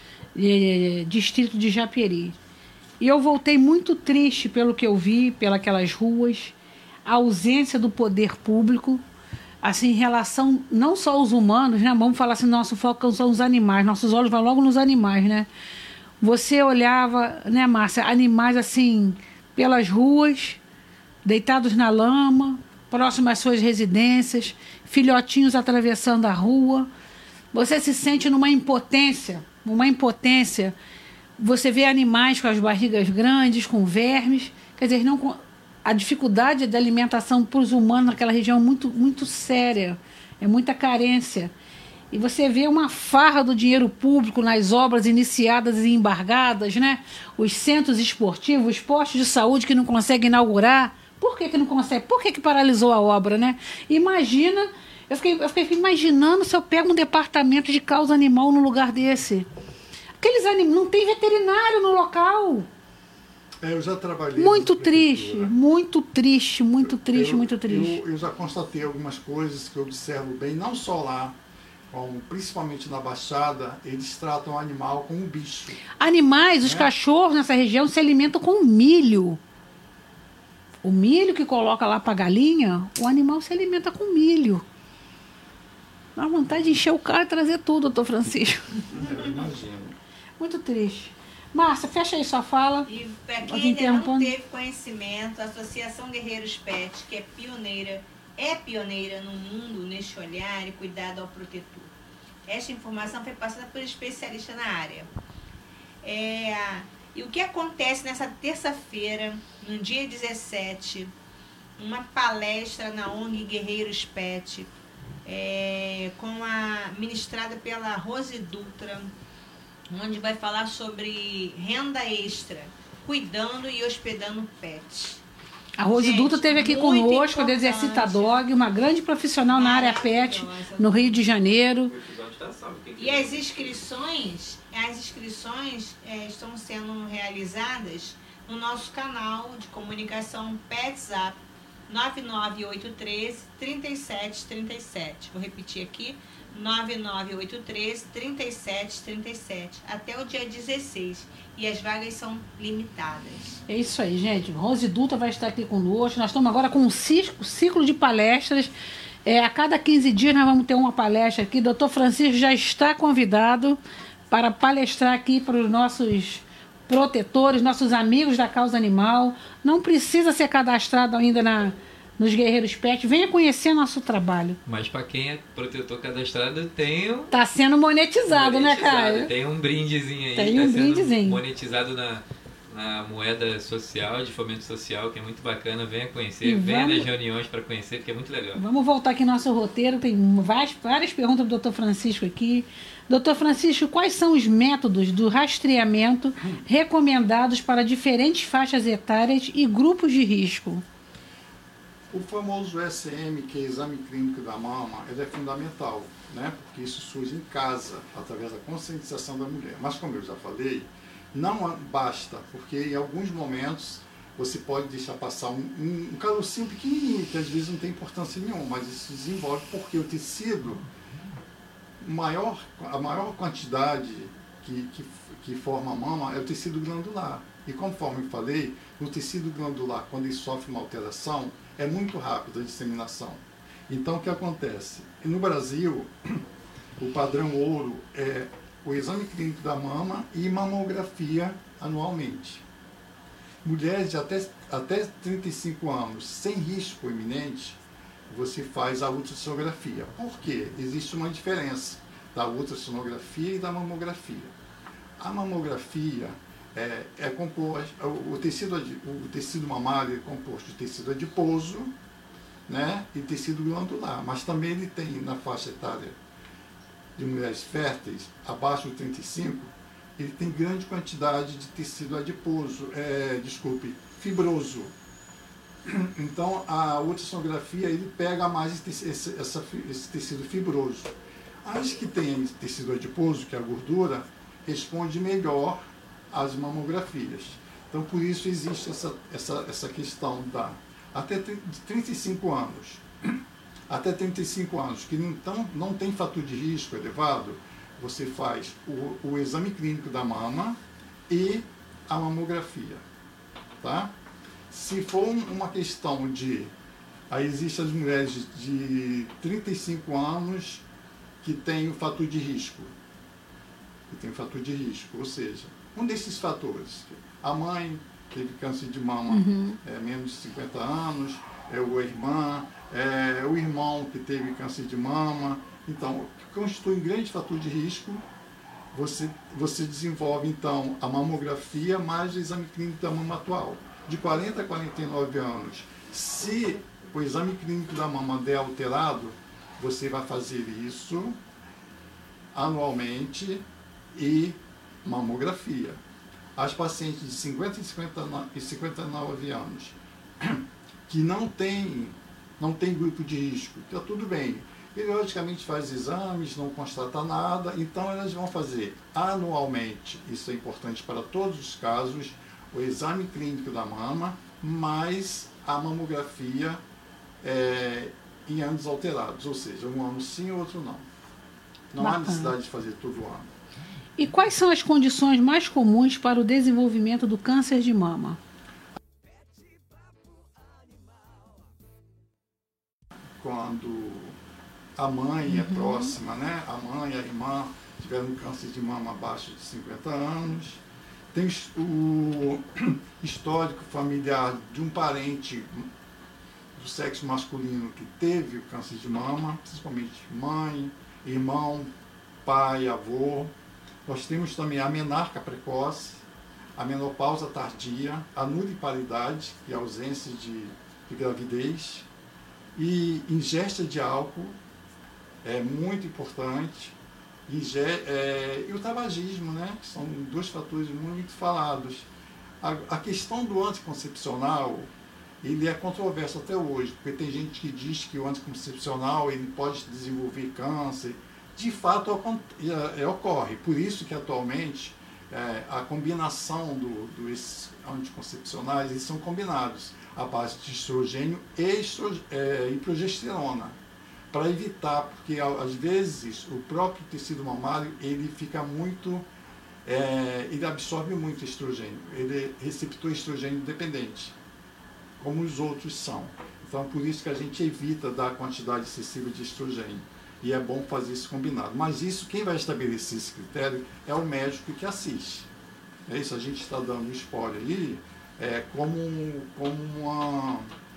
eh, distrito de Japeri. E eu voltei muito triste pelo que eu vi, pelas ruas, a ausência do poder público, assim, em relação não só aos humanos, né? Vamos falar assim, nosso foco são os animais, nossos olhos vão logo nos animais, né? Você olhava, né, Márcia, animais assim, pelas ruas, deitados na lama, próximo às suas residências, filhotinhos atravessando a rua. Você se sente numa impotência, uma impotência. Você vê animais com as barrigas grandes, com vermes. Quer dizer, não, com- a dificuldade da alimentação para os humanos naquela região é muito, muito séria. É muita carência. E você vê uma farra do dinheiro público nas obras iniciadas e embargadas, né? Os centros esportivos, os postos de saúde que não conseguem inaugurar. Por que, que não consegue? Por que, que paralisou a obra, né? Imagina, eu fiquei, eu fiquei imaginando se eu pego um departamento de causa animal num lugar desse. Aqueles animais, não tem veterinário no local.
É, eu já trabalhei.
Muito
na
triste,
prefeitura.
muito triste, muito triste,
Eu-
muito triste.
Eu, eu já constatei algumas coisas que eu observo bem, não só lá, como principalmente na Baixada, eles tratam o animal como um bicho.
Animais, os
É.
cachorros nessa região se alimentam com milho. O milho que coloca lá para galinha, o animal se alimenta com milho. Dá vontade de encher o carro e trazer tudo, doutor Francisco.
Eu imagino.
Muito triste. Márcia, fecha aí sua fala.
E para
Pode
quem ainda não
interrompendo.
teve conhecimento, a Associação Guerreiros Pet, que é pioneira, é pioneira no mundo neste olhar e cuidado ao protetor. Esta informação foi passada por especialista na área. É, e o que acontece nessa terça-feira, no dia dezessete, uma palestra na O N G Guerreiros Pet, é, com a ministrada pela Rose Dutra, onde vai falar sobre renda extra, cuidando e hospedando pets.
A Rose
Gente,
Dutra esteve aqui
muito
conosco, da Exercita Dog, uma grande profissional na área pet, no Rio de Janeiro.
O episódio tá salvo, quem
E
quiser.
as inscrições, as inscrições é, estão sendo realizadas no nosso canal de comunicação PetZap nove nove oito três, três sete três sete. Vou repetir aqui, nove nove oito três, três sete três sete, até o dia dezesseis. E as vagas são limitadas.
É isso aí, gente. Rose Dutra vai estar aqui conosco. Nós estamos agora com um ciclo, ciclo de palestras. É, a cada quinze dias nós vamos ter uma palestra aqui. doutor Francisco já está convidado para palestrar aqui para os nossos protetores, nossos amigos da causa animal. Não precisa ser cadastrado ainda na, nos Guerreiros Pet. Venha conhecer nosso trabalho.
Mas para quem é protetor cadastrado, tem um
Está sendo monetizado, né,
monetizado,
Caio?
tem um brindezinho aí.
Tem
tá
um
sendo
brindezinho.
monetizado na, na moeda social, de fomento social, que é muito bacana. Venha conhecer,
E
venha
vamos-
nas reuniões para conhecer, porque é muito legal.
Vamos voltar aqui no nosso roteiro. Tem várias, várias perguntas do doutor Francisco aqui. doutor Francisco, quais são os métodos do rastreamento recomendados para diferentes faixas etárias e grupos de risco?
O famoso S M, que é Exame Clínico da Mama, ele é fundamental, né? Porque isso surge em casa, através da conscientização da mulher. Mas, como eu já falei, não basta, porque em alguns momentos você pode deixar passar um, um, um carocinho pequenininho, que às vezes não tem importância nenhuma, mas isso desenvolve porque o tecido, maior, a maior quantidade que, que, que forma a mama é o tecido glandular. E conforme eu falei, o tecido glandular, quando ele sofre uma alteração, é muito rápido a disseminação. Então, o que acontece? No Brasil, o padrão ouro é o exame clínico da mama e mamografia anualmente. Mulheres de até, até trinta e cinco anos, sem risco iminente, você faz a ultrassonografia. Por quê? Existe uma diferença da ultrassonografia e da mamografia. A mamografia é, é composto, o tecido, o tecido mamário é composto de tecido adiposo, né, e tecido glandular, mas também ele tem na faixa etária de mulheres férteis, abaixo de trinta e cinco, ele tem grande quantidade de tecido adiposo, é, desculpe, fibroso. Então, a ultrassonografia, ele pega mais esse, esse, essa, esse tecido fibroso. As que têm tecido adiposo, que é a gordura, responde melhor às mamografias. Então, por isso existe essa, essa, essa questão da... Até de trinta e cinco anos, até trinta e cinco anos, que então não tem fator de risco elevado, você faz o, o exame clínico da mama e a mamografia, tá? Se for uma questão de... Aí existem as mulheres de, de trinta e cinco anos que têm o fator de risco. Que tem o fator de risco, ou seja, um desses fatores. A mãe teve câncer de mama
Uhum.
é, menos de cinquenta anos, é a irmã, é o irmão que teve câncer de mama. Então, que constitui um grande fator de risco, você, você desenvolve, então, a mamografia mais o exame clínico da mama atual. De quarenta a quarenta e nove anos, se o exame clínico da mama der alterado, você vai fazer isso anualmente e mamografia. As pacientes de cinquenta e cinquenta e nove anos que não tem, não tem grupo de risco, está tudo bem. Periodicamente faz exames, não constata nada, então elas vão fazer anualmente, isso é importante para todos os casos, o exame clínico da mama, mais a mamografia é, em anos alterados, ou seja, um ano sim, outro não. Não há
Bacana.
necessidade de fazer todo ano.
E quais são as condições mais comuns para o desenvolvimento do câncer de mama?
Quando a mãe é próxima, né? A mãe, a irmã tiveram câncer de mama abaixo de cinquenta anos. Tem o histórico familiar de um parente do sexo masculino que teve o câncer de mama, principalmente mãe, irmão, pai, avô. Nós temos também a menarca precoce, a menopausa tardia, a nulliparidade, que é a ausência de, de gravidez, e ingesta de álcool, é muito importante, Inge é, e o tabagismo, né, que são dois fatores muito falados. A, a questão do anticoncepcional, ele é controverso até hoje, porque tem gente que diz que o anticoncepcional ele pode desenvolver câncer. De fato, é, é, ocorre. Por isso que, atualmente, é, a combinação do, dos anticoncepcionais, eles são combinados à base de estrogênio e, estro, é, e progesterona, para evitar, porque, às vezes, o próprio tecido mamário, ele fica muito, é, ele absorve muito estrogênio, ele é receptor estrogênio dependente, como os outros são. Então, por isso que a gente evita dar quantidade excessiva de estrogênio. E é bom fazer isso combinado. Mas isso, quem vai estabelecer esse critério é o médico que assiste. É isso, a gente está dando um spoiler aí, é, como, como, uma,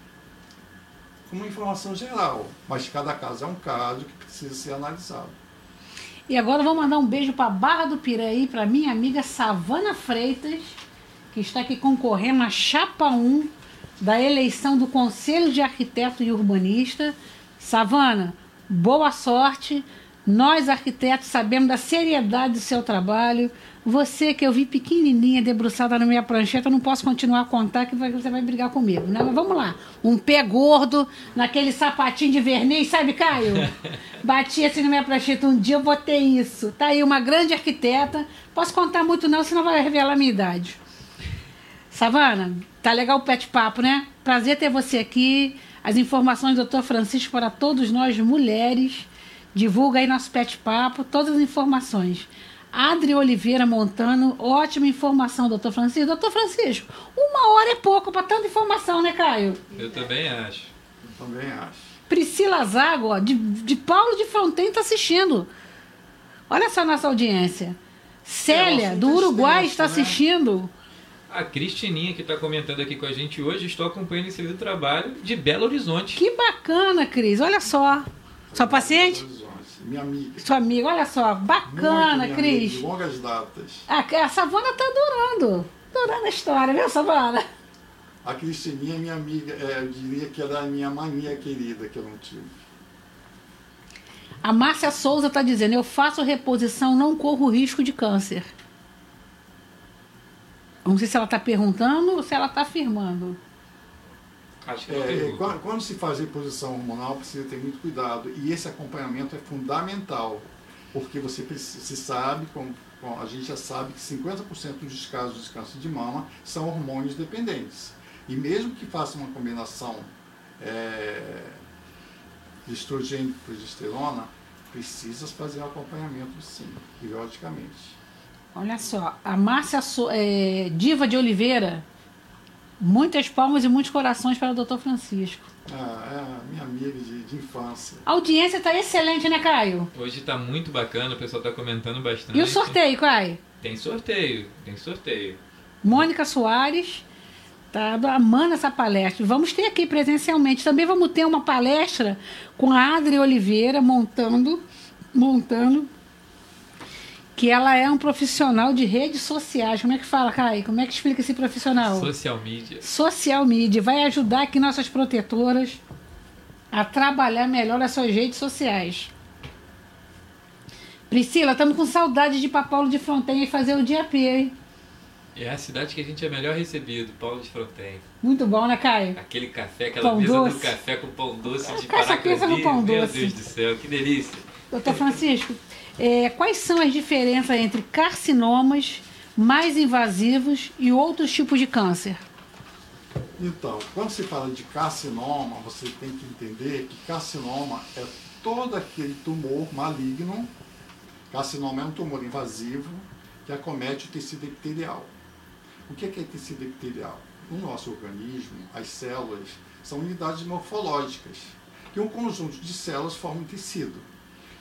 como uma informação geral. Mas cada caso é um caso que precisa ser analisado.
E agora eu vou mandar um beijo para Barra do Piraí, para minha amiga Savana Freitas, que está aqui concorrendo na chapa um da eleição do Conselho de Arquiteto e Urbanista. Savana, boa sorte. Nós, arquitetos, sabemos da seriedade do seu trabalho. Você, que eu vi pequenininha, debruçada na minha prancheta, não posso continuar a contar que você vai brigar comigo, né? Mas vamos lá. Um pé gordo, naquele sapatinho de verniz, sabe, Caio? Bati assim na minha prancheta um dia, eu botei isso. Tá aí uma grande arquiteta. Posso contar muito não, senão vai revelar a minha idade. Savana, tá legal o bate-papo, né? Prazer ter você aqui. As informações do doutor Francisco para todos nós, mulheres. Divulga aí nosso bate-papo, todas as informações. Adri Oliveira Montano, ótima informação, doutor Francisco. Doutor Francisco, uma hora é pouco para tanta informação, né, Caio?
Eu também acho.
Eu também acho.
Priscila Zago, ó, de, de Paulo de Fronten, está assistindo. Olha só a nossa audiência. Célia, é, do Uruguai, está assistindo.
A Cristininha, que está comentando aqui com a gente hoje, estou acompanhando esse do trabalho de Belo Horizonte.
Que bacana, Cris. Olha só. Sua paciente?
Minha amiga.
Sua amiga, olha só. Bacana, Cris.
De longas datas.
A, a Savana está adorando. Adorando a história, viu, Savana?
A Cristininha é minha amiga. É, eu diria que ela é a minha mania querida que eu não tive.
A Márcia Souza está dizendo, eu faço reposição, não corro risco de câncer. Não sei se ela está perguntando ou se ela está afirmando.
Acho que
é, quando, quando se faz reposição hormonal, precisa ter muito cuidado. E esse acompanhamento é fundamental. Porque você, você sabe, como, como a gente já sabe que cinquenta por cento dos casos de câncer de mama são hormônios dependentes. E mesmo que faça uma combinação é, de estrogênio e progesterona, precisa fazer um acompanhamento, sim, periodicamente.
Olha só, a Márcia so é, Diva de Oliveira, muitas palmas e muitos corações para o doutor Francisco.
Ah, é a minha amiga de, de infância.
A audiência está excelente, né, Caio?
Hoje está muito bacana, o pessoal está comentando bastante.
E o sorteio, Caio?
Tem sorteio, tem sorteio.
Mônica Soares está amando essa palestra. Vamos ter aqui presencialmente. Também vamos ter uma palestra com a Adri Oliveira montando, montando, que ela é um profissional de redes sociais. Como é que fala, Caio? Como é que explica esse profissional?
Social media.
Social media. Vai ajudar aqui nossas protetoras a trabalhar melhor as suas redes sociais. Priscila, estamos com saudade de ir para Paulo de Fronten e fazer o dia P, hein?
É a cidade que a gente é melhor recebido, Paulo de Fronten.
Muito bom, né, Caio?
Aquele café, aquela
pão
mesa
doce.
do café com pão doce de
Essa pizza no pão
Meu
doce.
Deus do céu, que delícia.
Doutor Francisco, é, quais são as diferenças entre carcinomas mais invasivos e outros tipos de câncer?
Então, quando se fala de carcinoma, você tem que entender que carcinoma é todo aquele tumor maligno. Carcinoma é um tumor invasivo que acomete o tecido epitelial. O que é, que é tecido epitelial? No nosso organismo, as células são unidades morfológicas, que um conjunto de células forma um tecido.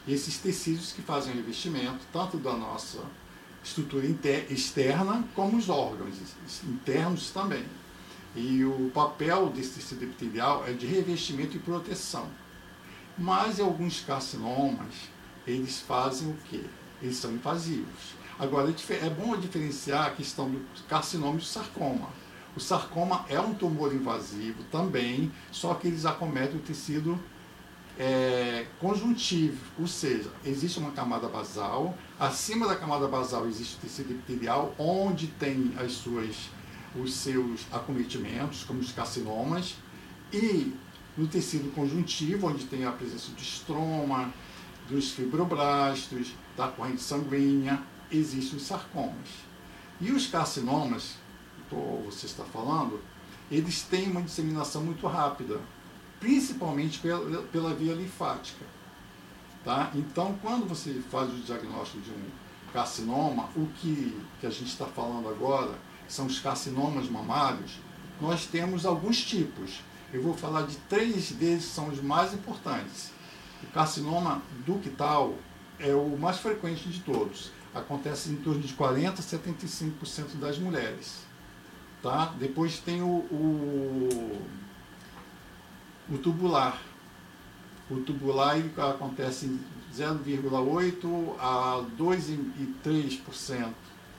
esses tecidos que fazem o revestimento, tanto da nossa estrutura externa, como os órgãos internos também. E o papel desse tecido epitelial é de revestimento e proteção. Mas em alguns carcinomas, eles fazem o quê? Eles são invasivos. Agora, é bom diferenciar a questão do carcinoma e do sarcoma. O sarcoma é um tumor invasivo também, só que eles acometem o tecido é, conjuntivo, ou seja, existe uma camada basal, acima da camada basal existe o tecido epitelial, onde tem as suas, os seus acometimentos, como os carcinomas, e no tecido conjuntivo, onde tem a presença do estroma, dos fibroblastos, da corrente sanguínea, existem os sarcomas. E os carcinomas, que você está falando, eles têm uma disseminação muito rápida, principalmente pela, pela via linfática. Tá? Então, quando você faz o diagnóstico de um carcinoma, o que, que a gente está falando agora são os carcinomas mamários, nós temos alguns tipos. Eu vou falar de três deles que são os mais importantes. O carcinoma ductal é o mais frequente de todos. Acontece em torno de quarenta a setenta e cinco por cento das mulheres. Tá? Depois tem o, o, o tubular. O tubular ele acontece em zero vírgula oito por cento a dois vírgula três por cento.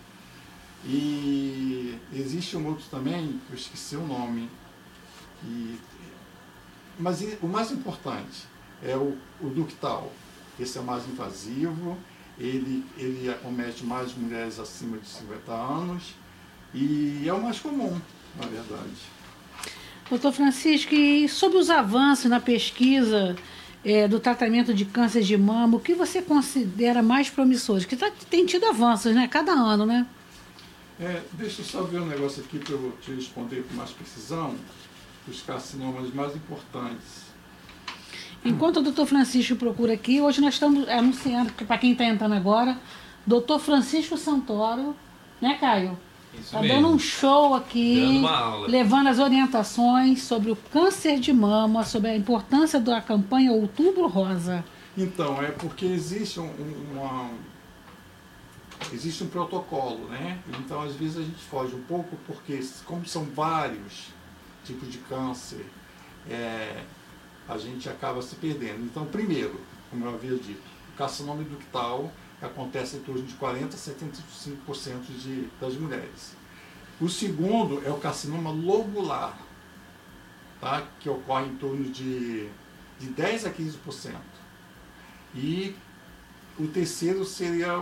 E existe um outro também, que eu esqueci o nome. E, mas o mais importante é o, o ductal. Esse é o mais invasivo, ele, ele acomete mais mulheres acima de cinquenta anos e é o mais comum, na verdade.
Doutor Francisco, e sobre os avanços na pesquisa é, do tratamento de câncer de mama, o que você considera mais promissor? Que tá, tem tido avanços, né? Cada ano, né?
É, deixa eu só ver um negócio aqui para eu te responder com mais precisão. Os carcinomas mais importantes.
Enquanto o doutor Francisco procura aqui, hoje nós estamos anunciando, para quem está entrando agora, doutor Francisco Santoro, né, Caio? Está dando um show aqui,
dando uma aula,
levando as orientações sobre o câncer de mama, sobre a importância da campanha Outubro Rosa.
Então, é porque existe um, uma, existe um protocolo, né? Então, às vezes a gente foge um pouco, porque como são vários tipos de câncer, é, a gente acaba se perdendo. Então, primeiro, como eu havia dito, o carcinoma ductal acontece em torno de quarenta a setenta e cinco por cento de, das mulheres. O segundo é o carcinoma lobular, tá? Que ocorre em torno de, de dez a quinze por cento. E o terceiro seria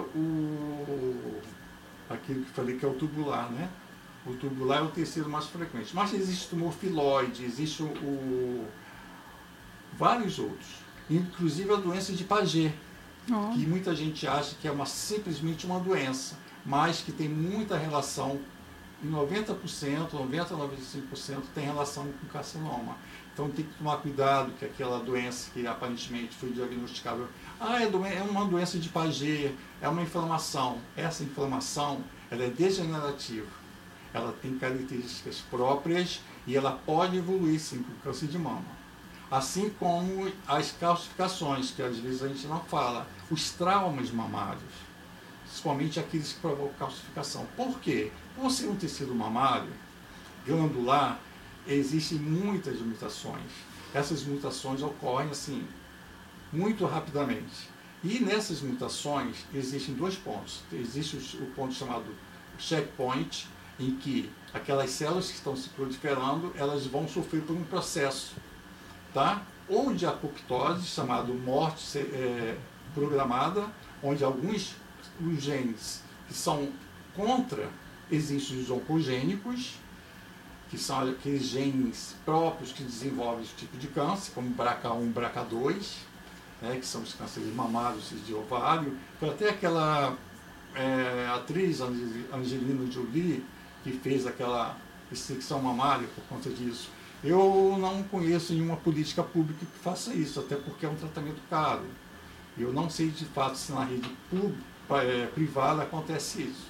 o aquilo que falei que é o tubular, né? O tubular é o terceiro mais frequente. Mas existe tumor filoide, existe o, o vários outros, inclusive a doença de Paget, oh. que muita gente acha que é uma, simplesmente uma doença, mas que tem muita relação, em noventa por cento, noventa a noventa e cinco por cento tem relação com carcinoma. Então tem que tomar cuidado que aquela doença que aparentemente foi diagnosticada, ah, é, é uma doença de Paget, é uma inflamação. Essa inflamação, ela é degenerativa, ela tem características próprias e ela pode evoluir sim com câncer de mama. Assim como as calcificações, que às vezes a gente não fala, os traumas mamários, principalmente aqueles que provocam calcificação. Por quê? Por ser um tecido mamário, glandular, existem muitas mutações. Essas mutações ocorrem assim, muito rapidamente. E nessas mutações existem dois pontos. Existe o ponto chamado checkpoint, em que aquelas células que estão se proliferando, elas vão sofrer por um processo, tá? Ou de apoptose, chamado morte é, programada, onde alguns os genes que são contra, existem os oncogênicos, que são aqueles genes próprios que desenvolvem esse tipo de câncer, como B R C A um, B R C A dois, né, que são os cânceres mamários e de ovário. Foi até aquela é, atriz Angelina Jolie que fez aquela ressecção mamária por conta disso. Eu não conheço nenhuma política pública que faça isso, até porque é um tratamento caro. Eu não sei de fato se na rede pública, é, privada acontece isso.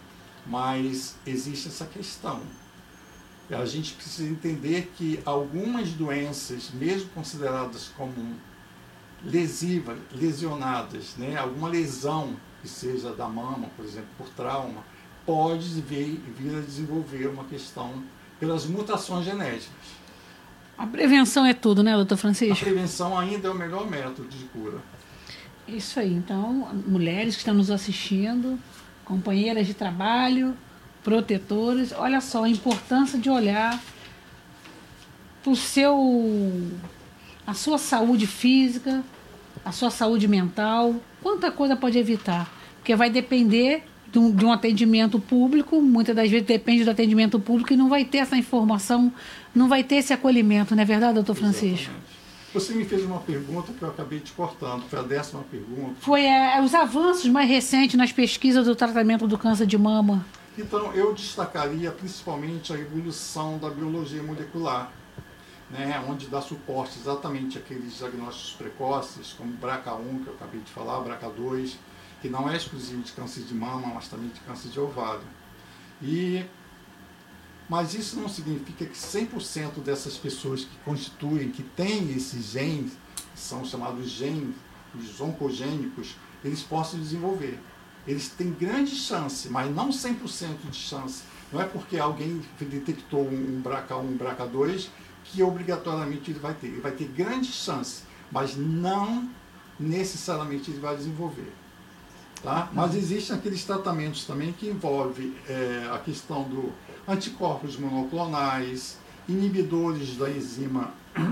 Mas existe essa questão. A gente precisa entender que algumas doenças, mesmo consideradas como lesivas, lesionadas, né? Alguma lesão que seja da mama, por exemplo, por trauma, pode vir, vir a desenvolver uma questão pelas mutações genéticas.
A prevenção é tudo, né, doutor Francisco?
A prevenção ainda é o melhor método de cura.
Isso aí. Então, mulheres que estão nos assistindo, companheiras de trabalho, protetores, olha só a importância de olhar para o seu, a sua saúde física, a sua saúde mental, quanta coisa pode evitar, porque vai depender de um, de um atendimento público, muitas das vezes depende do atendimento público e não vai ter essa informação, não vai ter esse acolhimento, não é verdade, doutor Francisco?
Exatamente. Você me fez uma pergunta que eu acabei te cortando, foi a décima pergunta.
Foi é, os avanços mais recentes nas pesquisas do tratamento do câncer de mama.
Então, eu destacaria principalmente a evolução da biologia molecular, né, onde dá suporte exatamente àqueles diagnósticos precoces, como B R C A um, que eu acabei de falar, B R C A dois, que não é exclusivo de câncer de mama, mas também de câncer de ovário. E, mas isso não significa que cem por cento dessas pessoas que constituem, que têm esses genes, que são chamados genes, os oncogênicos, eles possam desenvolver. Eles têm grande chance, mas não cem por cento de chance. Não é porque alguém detectou um B R C A um, um B R C A dois, que obrigatoriamente ele vai ter. Ele vai ter grande chance, mas não necessariamente ele vai desenvolver. Tá? Mas existem aqueles tratamentos também que envolvem é, a questão do anticorpos monoclonais, inibidores da enzima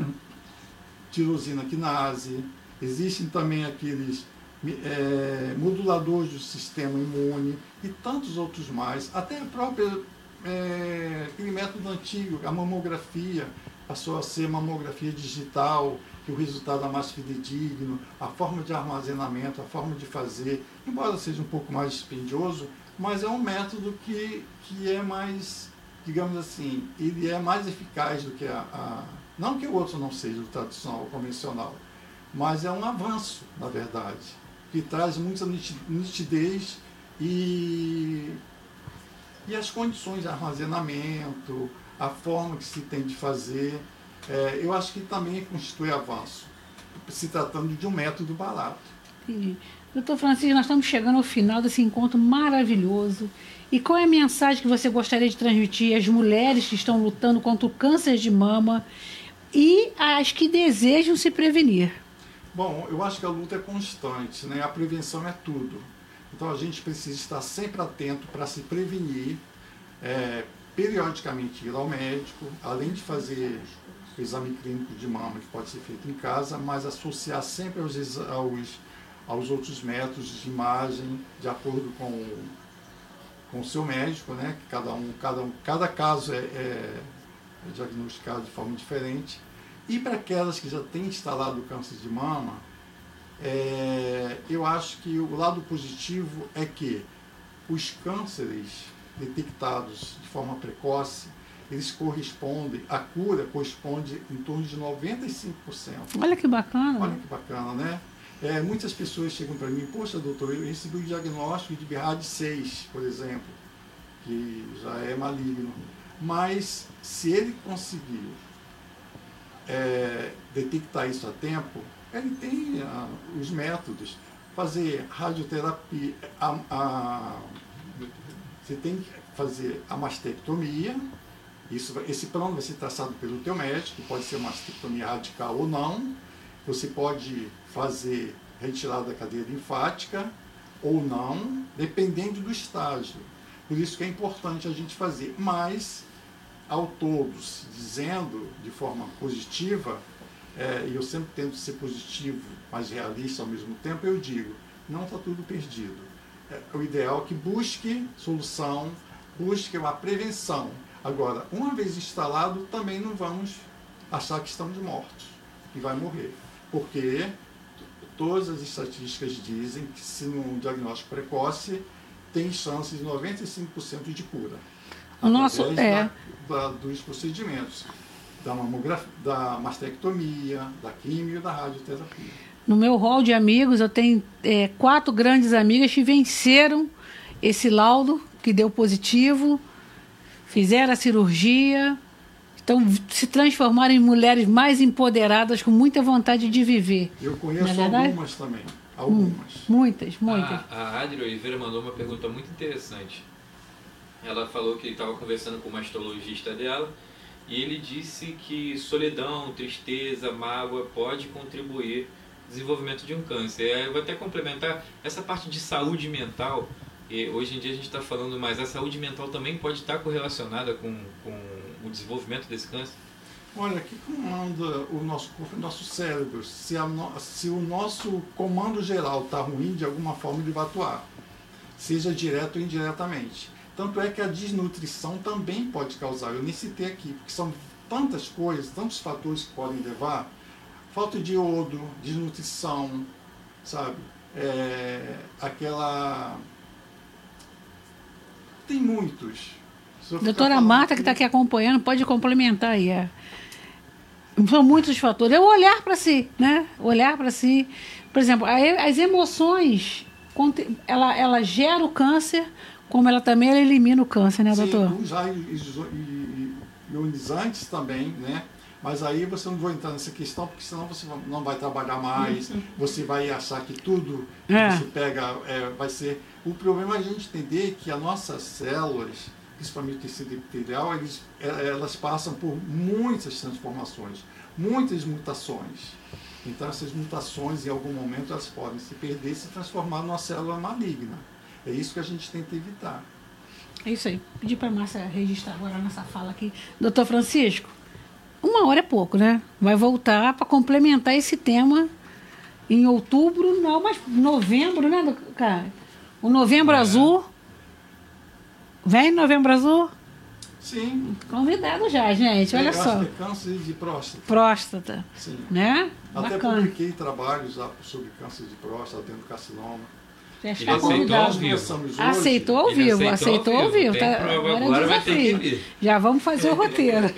tirosina quinase, existem também aqueles é, moduladores do sistema imune e tantos outros mais, até a própria, é, aquele método antigo, a mamografia, passou a ser mamografia digital, que o resultado é mais fidedigno, a forma de armazenamento, a forma de fazer, embora seja um pouco mais dispendioso, mas é um método que, que é mais, digamos assim, ele é mais eficaz do que a, a... Não que o outro não seja o tradicional, o convencional, mas é um avanço, na verdade, que traz muita nitidez e, e as condições de armazenamento, a forma que se tem de fazer, é, eu acho que também constitui avanço, se tratando de um método barato.
Entendi. Doutor Francisco, nós estamos chegando ao final desse encontro maravilhoso. E qual é a mensagem que você gostaria de transmitir às mulheres que estão lutando contra o câncer de mama e às que desejam se prevenir?
Bom, eu acho que a luta é constante, né? A prevenção é tudo. Então a gente precisa estar sempre atento para se prevenir, é, periodicamente ir ao médico, além de fazer o exame clínico de mama, que pode ser feito em casa, mas associar sempre aos, aos, aos outros métodos de imagem, de acordo com, com o seu médico, né? Que cada, um, cada, um, cada caso é, é, é diagnosticado de forma diferente. E para aquelas que já têm instalado o câncer de mama, é, eu acho que o lado positivo é que os cânceres detectados de forma precoce, eles correspondem, a cura corresponde em torno de noventa e cinco por cento.
Olha que bacana.
Olha que bacana, né? É, muitas pessoas chegam para mim, poxa, doutor, eu recebi o diagnóstico de B R A D seis, por exemplo, que já é maligno. Mas, se ele conseguir é, detectar isso a tempo, ele tem ah, os métodos. Fazer radioterapia, a, a você tem que fazer a mastectomia, isso, esse plano vai ser traçado pelo teu médico, pode ser uma mastectomia radical ou não, você pode fazer retirada da cadeia linfática ou não, dependendo do estágio. Por isso que é importante a gente fazer, mas, ao todos, dizendo de forma positiva, é, e eu sempre tento ser positivo, mas realista ao mesmo tempo, eu digo, não está tudo perdido. O ideal é que busque solução, busque uma prevenção. Agora, uma vez instalado, também não vamos achar que estamos mortos, que vai morrer. Porque todas as estatísticas dizem que se num diagnóstico precoce, tem chances de noventa e cinco por cento de cura.
O nosso é...
Da, da, dos procedimentos, da mamografia, da mastectomia, da quimio e da radioterapia.
No meu hall de amigos, eu tenho é, quatro grandes amigas que venceram esse laudo, que deu positivo, fizeram a cirurgia, estão se transformando em mulheres mais empoderadas, com muita vontade de viver.
Eu conheço
Não é verdade?
algumas também. Algumas.
Hum, muitas, muitas.
A, a Adri Oliveira mandou uma pergunta muito interessante. Ela falou que estava conversando com o mastologista dela e ele disse que solidão, tristeza, mágoa pode contribuir no desenvolvimento de um câncer. Eu vou até complementar essa parte de saúde mental. E hoje em dia a gente está falando, mas a saúde mental também pode estar correlacionada com, com o desenvolvimento desse câncer?
Olha, que comanda o nosso corpo e o nosso cérebro. Se, a no, se o nosso comando geral está ruim, de alguma forma ele vai atuar, seja direto ou indiretamente. Tanto é que a desnutrição também pode causar. Eu nem citei aqui, porque são tantas coisas, tantos fatores que podem levar. Falta de iodo, desnutrição, sabe? É, aquela... Tem muitos.
Doutora Marta, que está aqui acompanhando, pode complementar aí. É. São muitos fatores. É o olhar para si, né? O olhar para si. Por exemplo, as emoções, ela, ela gera o câncer, como ela também ela elimina o câncer, né, doutor?
Sim, os raios ionizantes também, né? Mas aí você não vai entrar nessa questão, porque senão você não vai trabalhar mais, você vai achar que tudo que
é.
você pega é, vai ser... O problema é a gente entender que as nossas células, principalmente o tecido epitelial, eles, elas passam por muitas transformações, muitas mutações. Então essas mutações, em algum momento, elas podem se perder e se transformar numa célula maligna. É isso que a gente tenta evitar.
É isso aí. Pedi para a Márcia registrar agora nessa fala aqui. Doutor Francisco, uma hora é pouco, né? Vai voltar para complementar esse tema em outubro, não, mas novembro, né, cara? O Novembro é. Azul. Vem Novembro Azul?
Sim.
Convidado já, gente. Olha
eu
só.
Acho que é câncer de próstata.
Próstata.
Sim.
Né?
Até
Bacana.
publiquei trabalhos sobre câncer de próstata, adenocarcinoma.
Já
está convidado.
Aceitou ao vivo, aceitou ao vivo. Tá,
agora agora vai ter que vir.
Já vamos fazer o roteiro.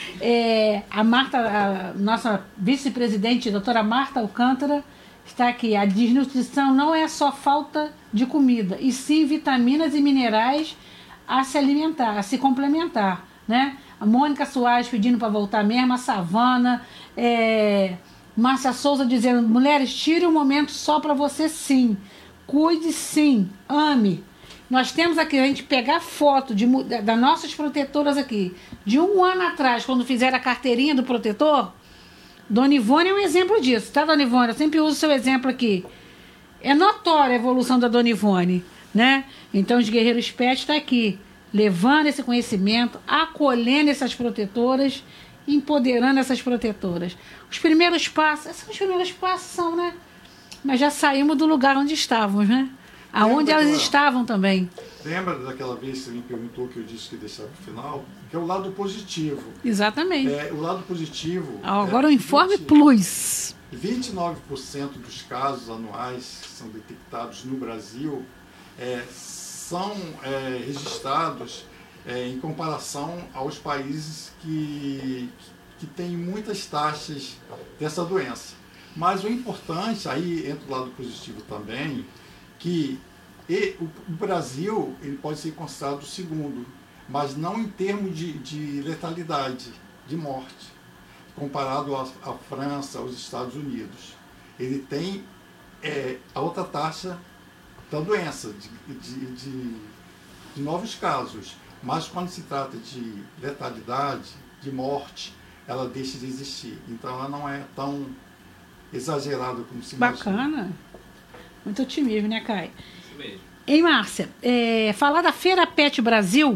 É, a Marta, a nossa vice-presidente, doutora Marta Alcântara, está aqui. A desnutrição não é só falta de comida, e sim vitaminas e minerais a se alimentar, a se complementar, né? A Mônica Soares pedindo para voltar mesmo, a Savana, é, Márcia Souza dizendo, mulheres, tire um momento só para você sim, cuide sim, ame. Nós temos aqui, a gente pegar foto de, das nossas protetoras aqui, de um ano atrás, quando fizeram a carteirinha do protetor, Dona Ivone é um exemplo disso, tá, Dona Ivone? Eu sempre uso o seu exemplo aqui. É notória a evolução da Dona Ivone, né? Então, os Guerreiros Pet estão aqui, levando esse conhecimento, acolhendo essas protetoras, empoderando essas protetoras. Os primeiros passos, esses os primeiros passos são, né? Mas já saímos do lugar onde estávamos, né? Aonde elas daquela, estavam também.
Lembra daquela vez que você me perguntou que eu disse que deixava no final? Que é o lado positivo.
Exatamente.
É, o lado positivo...
Agora
é,
o Informe
vinte,
Plus.
vinte e nove por cento dos casos anuais que são detectados no Brasil é, são é, registrados é, em comparação aos países que, que têm muitas taxas dessa doença. Mas o importante, aí entra o lado positivo também, que e, o, o Brasil ele pode ser considerado o segundo, mas não em termos de, de letalidade, de morte, comparado à, à França, aos Estados Unidos. Ele tem é, a outra taxa da doença, de, de, de, de novos casos, mas quando se trata de letalidade, de morte, ela deixa de existir. Então ela não é tão exagerada como se imagina.
Bacana. Muito otimismo, né, Caio?
Isso mesmo.
Ei, Márcia, é, falar da Feira Pet Brasil,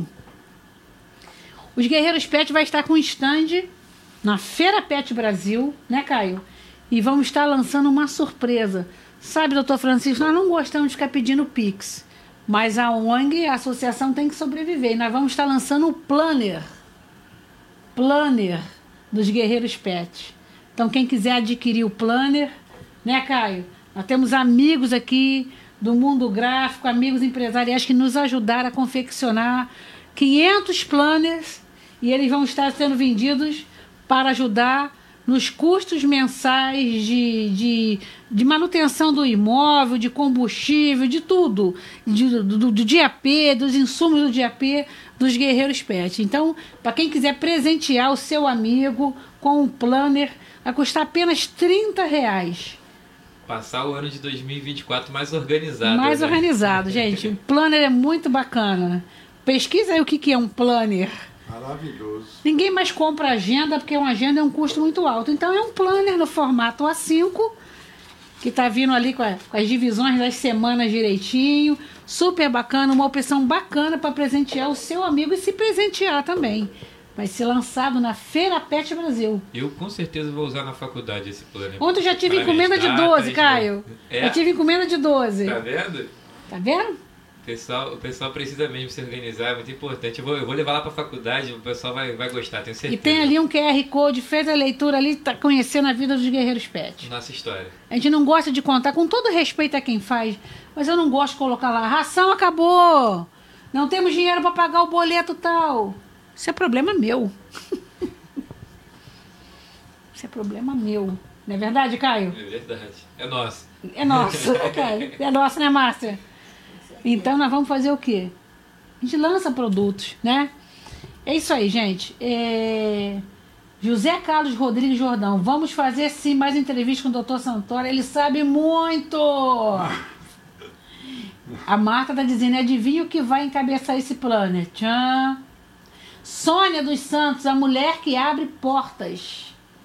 os Guerreiros Pet vai estar com um stand na Feira Pet Brasil, né, Caio? E vamos estar lançando uma surpresa. Sabe, doutor Francisco, nós não gostamos de ficar pedindo Pix, mas a O N G, a associação, tem que sobreviver. E nós vamos estar lançando o Planner. Planner dos Guerreiros Pet. Então, quem quiser adquirir o Planner, né, Caio? Nós temos amigos aqui do mundo gráfico, amigos empresariais que nos ajudaram a confeccionar quinhentos planners e eles vão estar sendo vendidos para ajudar nos custos mensais de, de, de manutenção do imóvel, de combustível, de tudo, de, do, do D A P, dos insumos do D A P dos Guerreiros Pet. Então, para quem quiser presentear o seu amigo com um planner, vai custar apenas trinta reais.
Passar o ano de dois mil e vinte e quatro mais organizado.
Mais
né?
organizado, gente. O planner é muito bacana. Pesquisa aí o que, que é um planner.
Maravilhoso.
Ninguém mais compra agenda, porque uma agenda é um custo muito alto. Então é um planner no formato A cinco, que está vindo ali com, a, com as divisões das semanas direitinho. Super bacana, uma opção bacana para presentear o seu amigo e se presentear também. Vai ser lançado na Feira Pet Brasil.
Eu com certeza vou usar na faculdade esse planner.
Ontem eu já tive
Para
encomenda de
minhas
doze,
datas,
Caio.
É?
Já tive encomenda de doze.
Tá vendo?
Tá vendo?
O pessoal, o pessoal precisa mesmo se organizar, é muito importante. Eu vou, eu vou levar lá pra faculdade, o pessoal vai, vai gostar, tenho certeza.
E tem ali um Q R Code, fez a leitura ali, tá conhecendo a vida dos Guerreiros Pet.
Nossa história.
A gente não gosta de contar, com todo respeito a quem faz, mas eu não gosto de colocar lá, ração acabou, não temos dinheiro para pagar o boleto tal. Isso é problema meu. Isso é problema meu. Não é verdade, Caio?
É verdade. É nosso.
É nosso, Caio. É nosso, né, Márcia? Então nós vamos fazer o quê? A gente lança produtos, né? É isso aí, gente. É... José Carlos Rodrigues Jordão. Vamos fazer sim mais entrevista com o doutor Santoro. Ele sabe muito! A Marta tá dizendo, adivinha o que vai encabeçar esse planner? Tchan! Sônia dos Santos, a mulher que abre portas.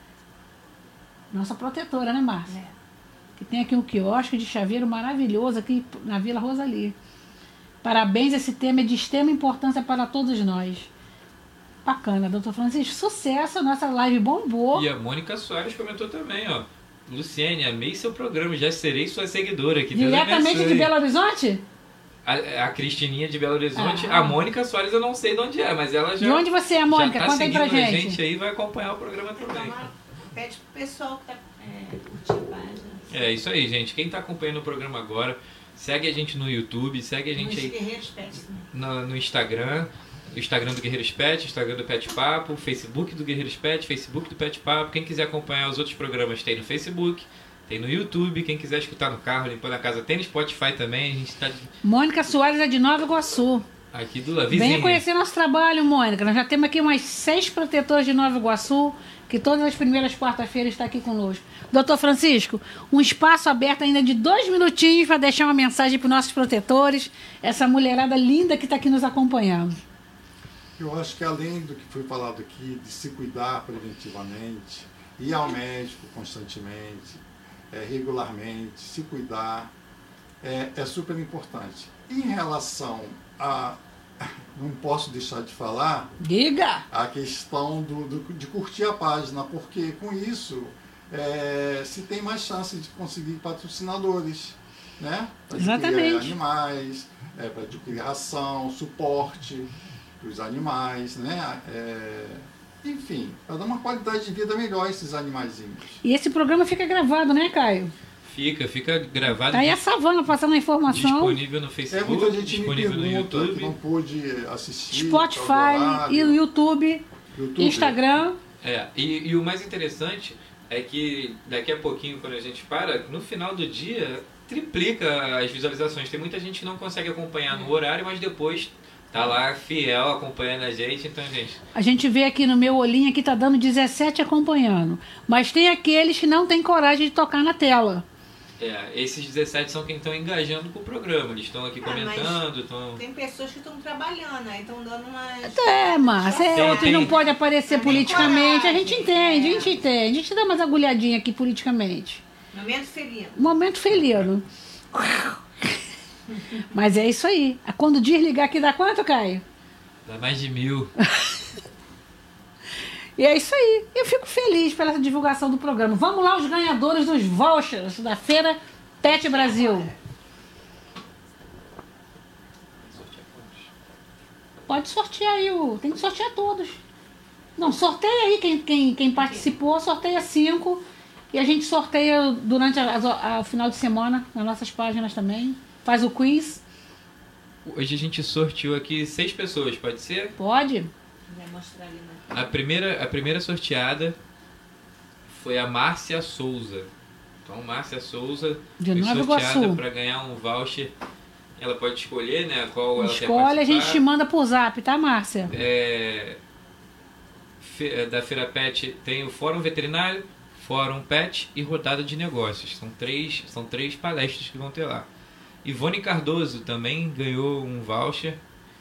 Nossa protetora, né, Márcia? É. Que tem aqui um quiosque de chaveiro maravilhoso aqui na Vila Rosali. Parabéns, esse tema é de extrema importância para todos nós. Bacana, doutor Francisco. Sucesso, a nossa live bombou.
E a Mônica Soares comentou também, ó. Luciene, amei seu programa, já serei sua seguidora aqui.
Diretamente de Belo Horizonte?
A, a Cristininha de Belo Horizonte.
Ah.
A Mônica Soares eu não sei de onde é, mas ela já...
De onde você é, Mônica?
Já tá
Conta aí pra
seguindo a
gente.
gente aí, vai acompanhar o programa também.
Pede pro pessoal que tá é, curtindo a página.
É isso aí, gente. Quem tá acompanhando o programa agora, segue a gente no YouTube, segue a gente
Nos
aí
Guerreiros Pet também.
no, no Instagram, o Instagram do Guerreiros Pet, Instagram do Pet Papo, Facebook do Guerreiros Pet, Facebook do Pet Papo. Quem quiser acompanhar os outros programas tem no Facebook, tem no YouTube. Quem quiser escutar no carro, limpando a casa, tem no Spotify também. A gente tá
Mônica Soares é de Nova Iguaçu.
aqui do Lavizinha.
Venha conhecer nosso trabalho, Mônica. Nós já temos aqui umas seis protetores de Nova Iguaçu, que todas as primeiras quarta-feiras está aqui conosco. Doutor Francisco, um espaço aberto ainda de dois minutinhos para deixar uma mensagem para os nossos protetores, essa mulherada linda que está aqui nos acompanhando.
Eu acho que além do que foi falado aqui, de se cuidar preventivamente, ir ao médico constantemente, é, regularmente, se cuidar, é, é super importante. Em relação a... não posso deixar de falar
Diga!
a questão do, do, de curtir a página, porque com isso é, se tem mais chance de conseguir patrocinadores, né? Para adquirir animais, é, para adquirir ração, suporte para os animais, né? É, enfim, para dar uma qualidade de vida melhor a esses animaizinhos.
E esse programa fica gravado, né, Caio?
Fica, fica gravado.
Tá aí a Savana passando a informação.
Disponível no
É,
Facebook,
muita gente
disponível
me
no
pergunta
YouTube.
que não pôde assistir.
Spotify e o YouTube,
YouTube,
Instagram.
É, e, e o mais interessante é que daqui a pouquinho, quando a gente para, no final do dia, triplica as visualizações. Tem muita gente que não consegue acompanhar no horário, mas depois tá lá fiel acompanhando a gente. Então, gente...
A gente vê aqui no meu olhinho, aqui tá dando dezessete acompanhando. Mas tem aqueles que não têm coragem de tocar na tela.
É, esses dezessete são quem estão engajando com o programa. Eles estão aqui
Ah,
comentando. Estão...
Tem pessoas que estão trabalhando, aí estão dando umas...
É, Márcia, é,
Tem,
outros
tem.
não pode aparecer
Não tem
politicamente. A gente
coragem,
entende, a
é.
gente entende. A gente dá umas agulhadinhas aqui politicamente.
Momento felino.
Momento felino. Mas é isso aí. Quando desligar aqui dá quanto, Caio?
Dá mais de mil.
E é isso aí. Eu fico feliz pela divulgação do programa. Vamos lá, os ganhadores dos vouchers da Feira Pet Brasil. Pode sortear aí, o... tem que sortear todos. Não, sorteia aí quem, quem, quem participou, sorteia cinco. E a gente sorteia durante a, a, a, o final de semana nas nossas páginas também. Faz o quiz.
Hoje a gente sorteou aqui seis pessoas, pode ser?
Pode.
Vai mostrar ali na...
A primeira, a primeira sorteada foi a Márcia Souza. Então, Márcia Souza
De
foi
Nova
sorteada
Iguaçu.
para ganhar um voucher. Ela pode escolher, né, qual ela quer
Escolhe, a gente
participar.
te manda por zap, tá, Márcia?
É, fe- da Feira Pet tem o Fórum Veterinário, Fórum Pet e Rodada de Negócios. São três, são três palestras que vão ter lá. Ivone Cardoso também ganhou um voucher.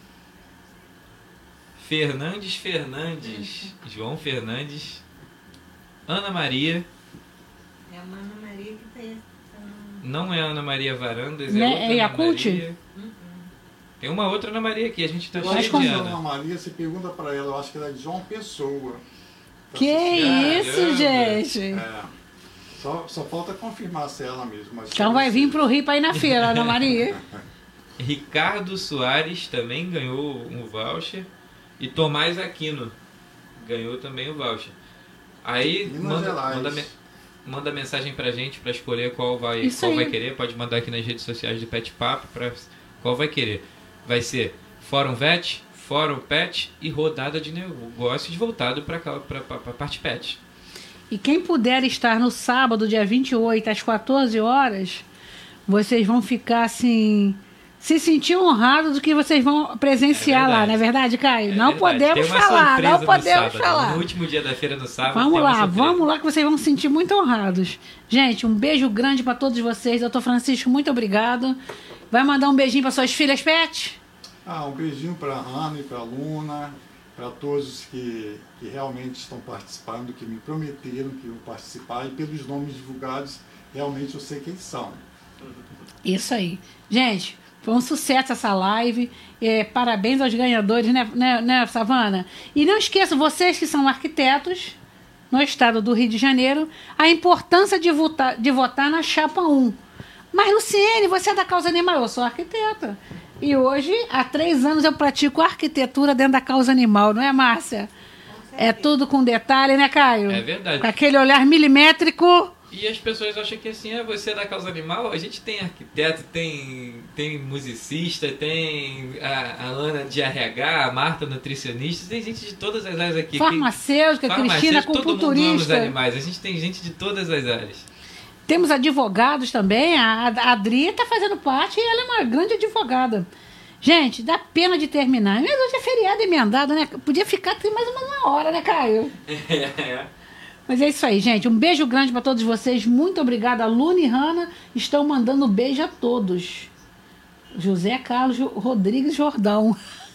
Fernandes Fernandes, João Fernandes, Ana Maria,
É a Ana Maria que tem.
não é Ana Maria Varandas,
Né?
é outra
É
Ana
Yakult?
Maria. Tem uma outra Ana Maria aqui, a gente tá
Eu
cheio
acho
de
que a
Ana.
Ana Maria, você pergunta para ela, eu acho que ela é de João Pessoa. Tá
Que
assistindo?
isso, gente?
É. Só, só falta confirmar se é ela mesmo. Mas
Então vai
deve
vir
ser.
pro Rio pra ir na feira, Ana Maria.
Ricardo Soares também ganhou um voucher. E Tomás Aquino ganhou também o voucher. Aí
Minas
manda,
Gerais.
manda, me- manda mensagem pra gente pra escolher qual vai,
Isso
qual
aí.
vai querer. Pode mandar aqui nas redes sociais do Pet Papo pra qual vai querer. Vai ser Fórum Vet, Fórum Pet e rodada de negócios voltado para a parte pet.
E quem puder estar no sábado, dia vinte e oito, às quatorze horas, vocês vão ficar assim, se sentir honrados do que vocês vão presenciar
É
lá,
verdade.
não é verdade, Caio?
É
não
verdade.
podemos
Tem uma
falar,
surpresa
não
no
podemos
sábado.
falar.
No último dia da feira, no sábado,
Vamos
tem uma
lá,
surpresa.
vamos lá que vocês vão se sentir muito honrados. Gente, um beijo grande para todos vocês. Doutor Francisco, muito obrigado. Vai mandar um beijinho para suas filhas, Pet?
Ah, um beijinho para a Ana e para a Luna, para todos que, que realmente estão participando, que me prometeram que iam participar, e pelos nomes divulgados, realmente eu sei quem são.
Isso aí. Gente, foi um sucesso essa live. É, parabéns aos ganhadores, né, né, né, Savana? E não esqueçam, vocês que são arquitetos no estado do Rio de Janeiro, a importância de votar, de votar na chapa um. Mas, Luciene, você é da causa animal, eu sou arquiteta. E hoje, há três anos, eu pratico arquitetura dentro da causa animal, não é, Márcia? É tudo com detalhe, né, Caio?
É verdade.
Com aquele olhar milimétrico.
E as pessoas acham que assim, ah, você é da causa animal, a gente tem arquiteto, tem, tem musicista, tem a, a Ana de R H, a Marta nutricionista, tem gente de todas as áreas aqui.
Farmacêutica,
Quem-
Cristina,
farmacêutico, todo mundo ama os
acupunturista.
animais, a gente tem gente de todas as áreas.
Temos advogados também. A a Adri está fazendo parte e ela é uma grande advogada. Gente, dá pena de terminar. Mas hoje é feriado emendado, né? Podia ficar até mais uma hora, né, Caio? Mas é isso aí, gente. Um beijo grande para todos vocês. Muito obrigada. A Luna e Hanna estão mandando beijo a todos. José Carlos Rodrigues Jordão.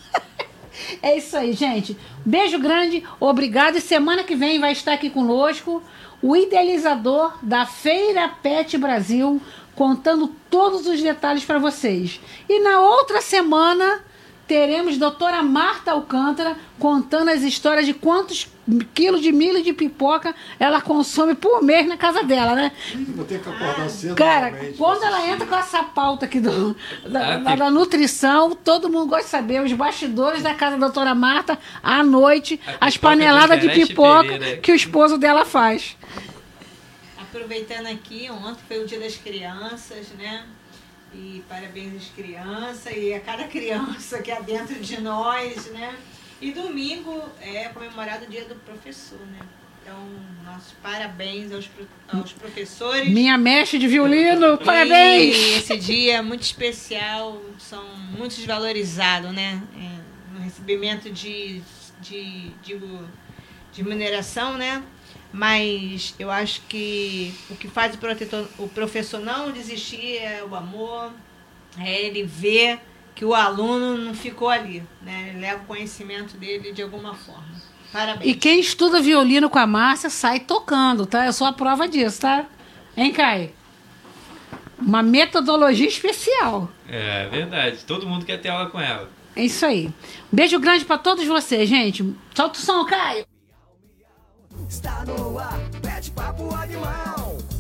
É isso aí, gente. Beijo grande, obrigado. E semana que vem vai estar aqui conosco o idealizador da Feira Pet Brasil, contando todos os detalhes para vocês. E na outra semana teremos doutora Marta Alcântara contando as histórias de quantos quilos de milho e de pipoca ela consome por mês na casa dela, né?
Vou ter que acordar cedo.
Cara,
novamente
quando
pra
ela
assistir.
entra com essa pauta aqui do, da,
Ah,
da-
tem-
da nutrição, todo mundo gosta de saber os bastidores da casa da doutora Marta à noite,
A
as
pipoca
paneladas
do
de
Ivete
pipoca
Pereira.
que o esposo dela faz.
Aproveitando aqui, ontem foi o Dia das Crianças, né? E parabéns às crianças e a cada criança que há dentro de nós, né? E domingo é comemorado o Dia do Professor, né? Então, nossos parabéns aos, pro- aos professores.
Minha mestre de violino, parabéns!
E esse dia é muito especial, são muito desvalorizados, né? É, no recebimento de, de, digo, de remuneração, né? Mas eu acho que o que faz o, protetor, o professor não desistir é o amor, é ele ver que o aluno não ficou ali, né? Ele leva o conhecimento dele de alguma forma. Parabéns.
E quem estuda violino com a Márcia sai tocando, tá? Eu sou a prova disso, tá? Hein, Caio? Uma metodologia especial.
É verdade, todo mundo quer ter aula com ela.
É isso aí. Um beijo grande pra todos vocês, gente. Solta o som, Caio.
Está no ar, Pet Papo Animal.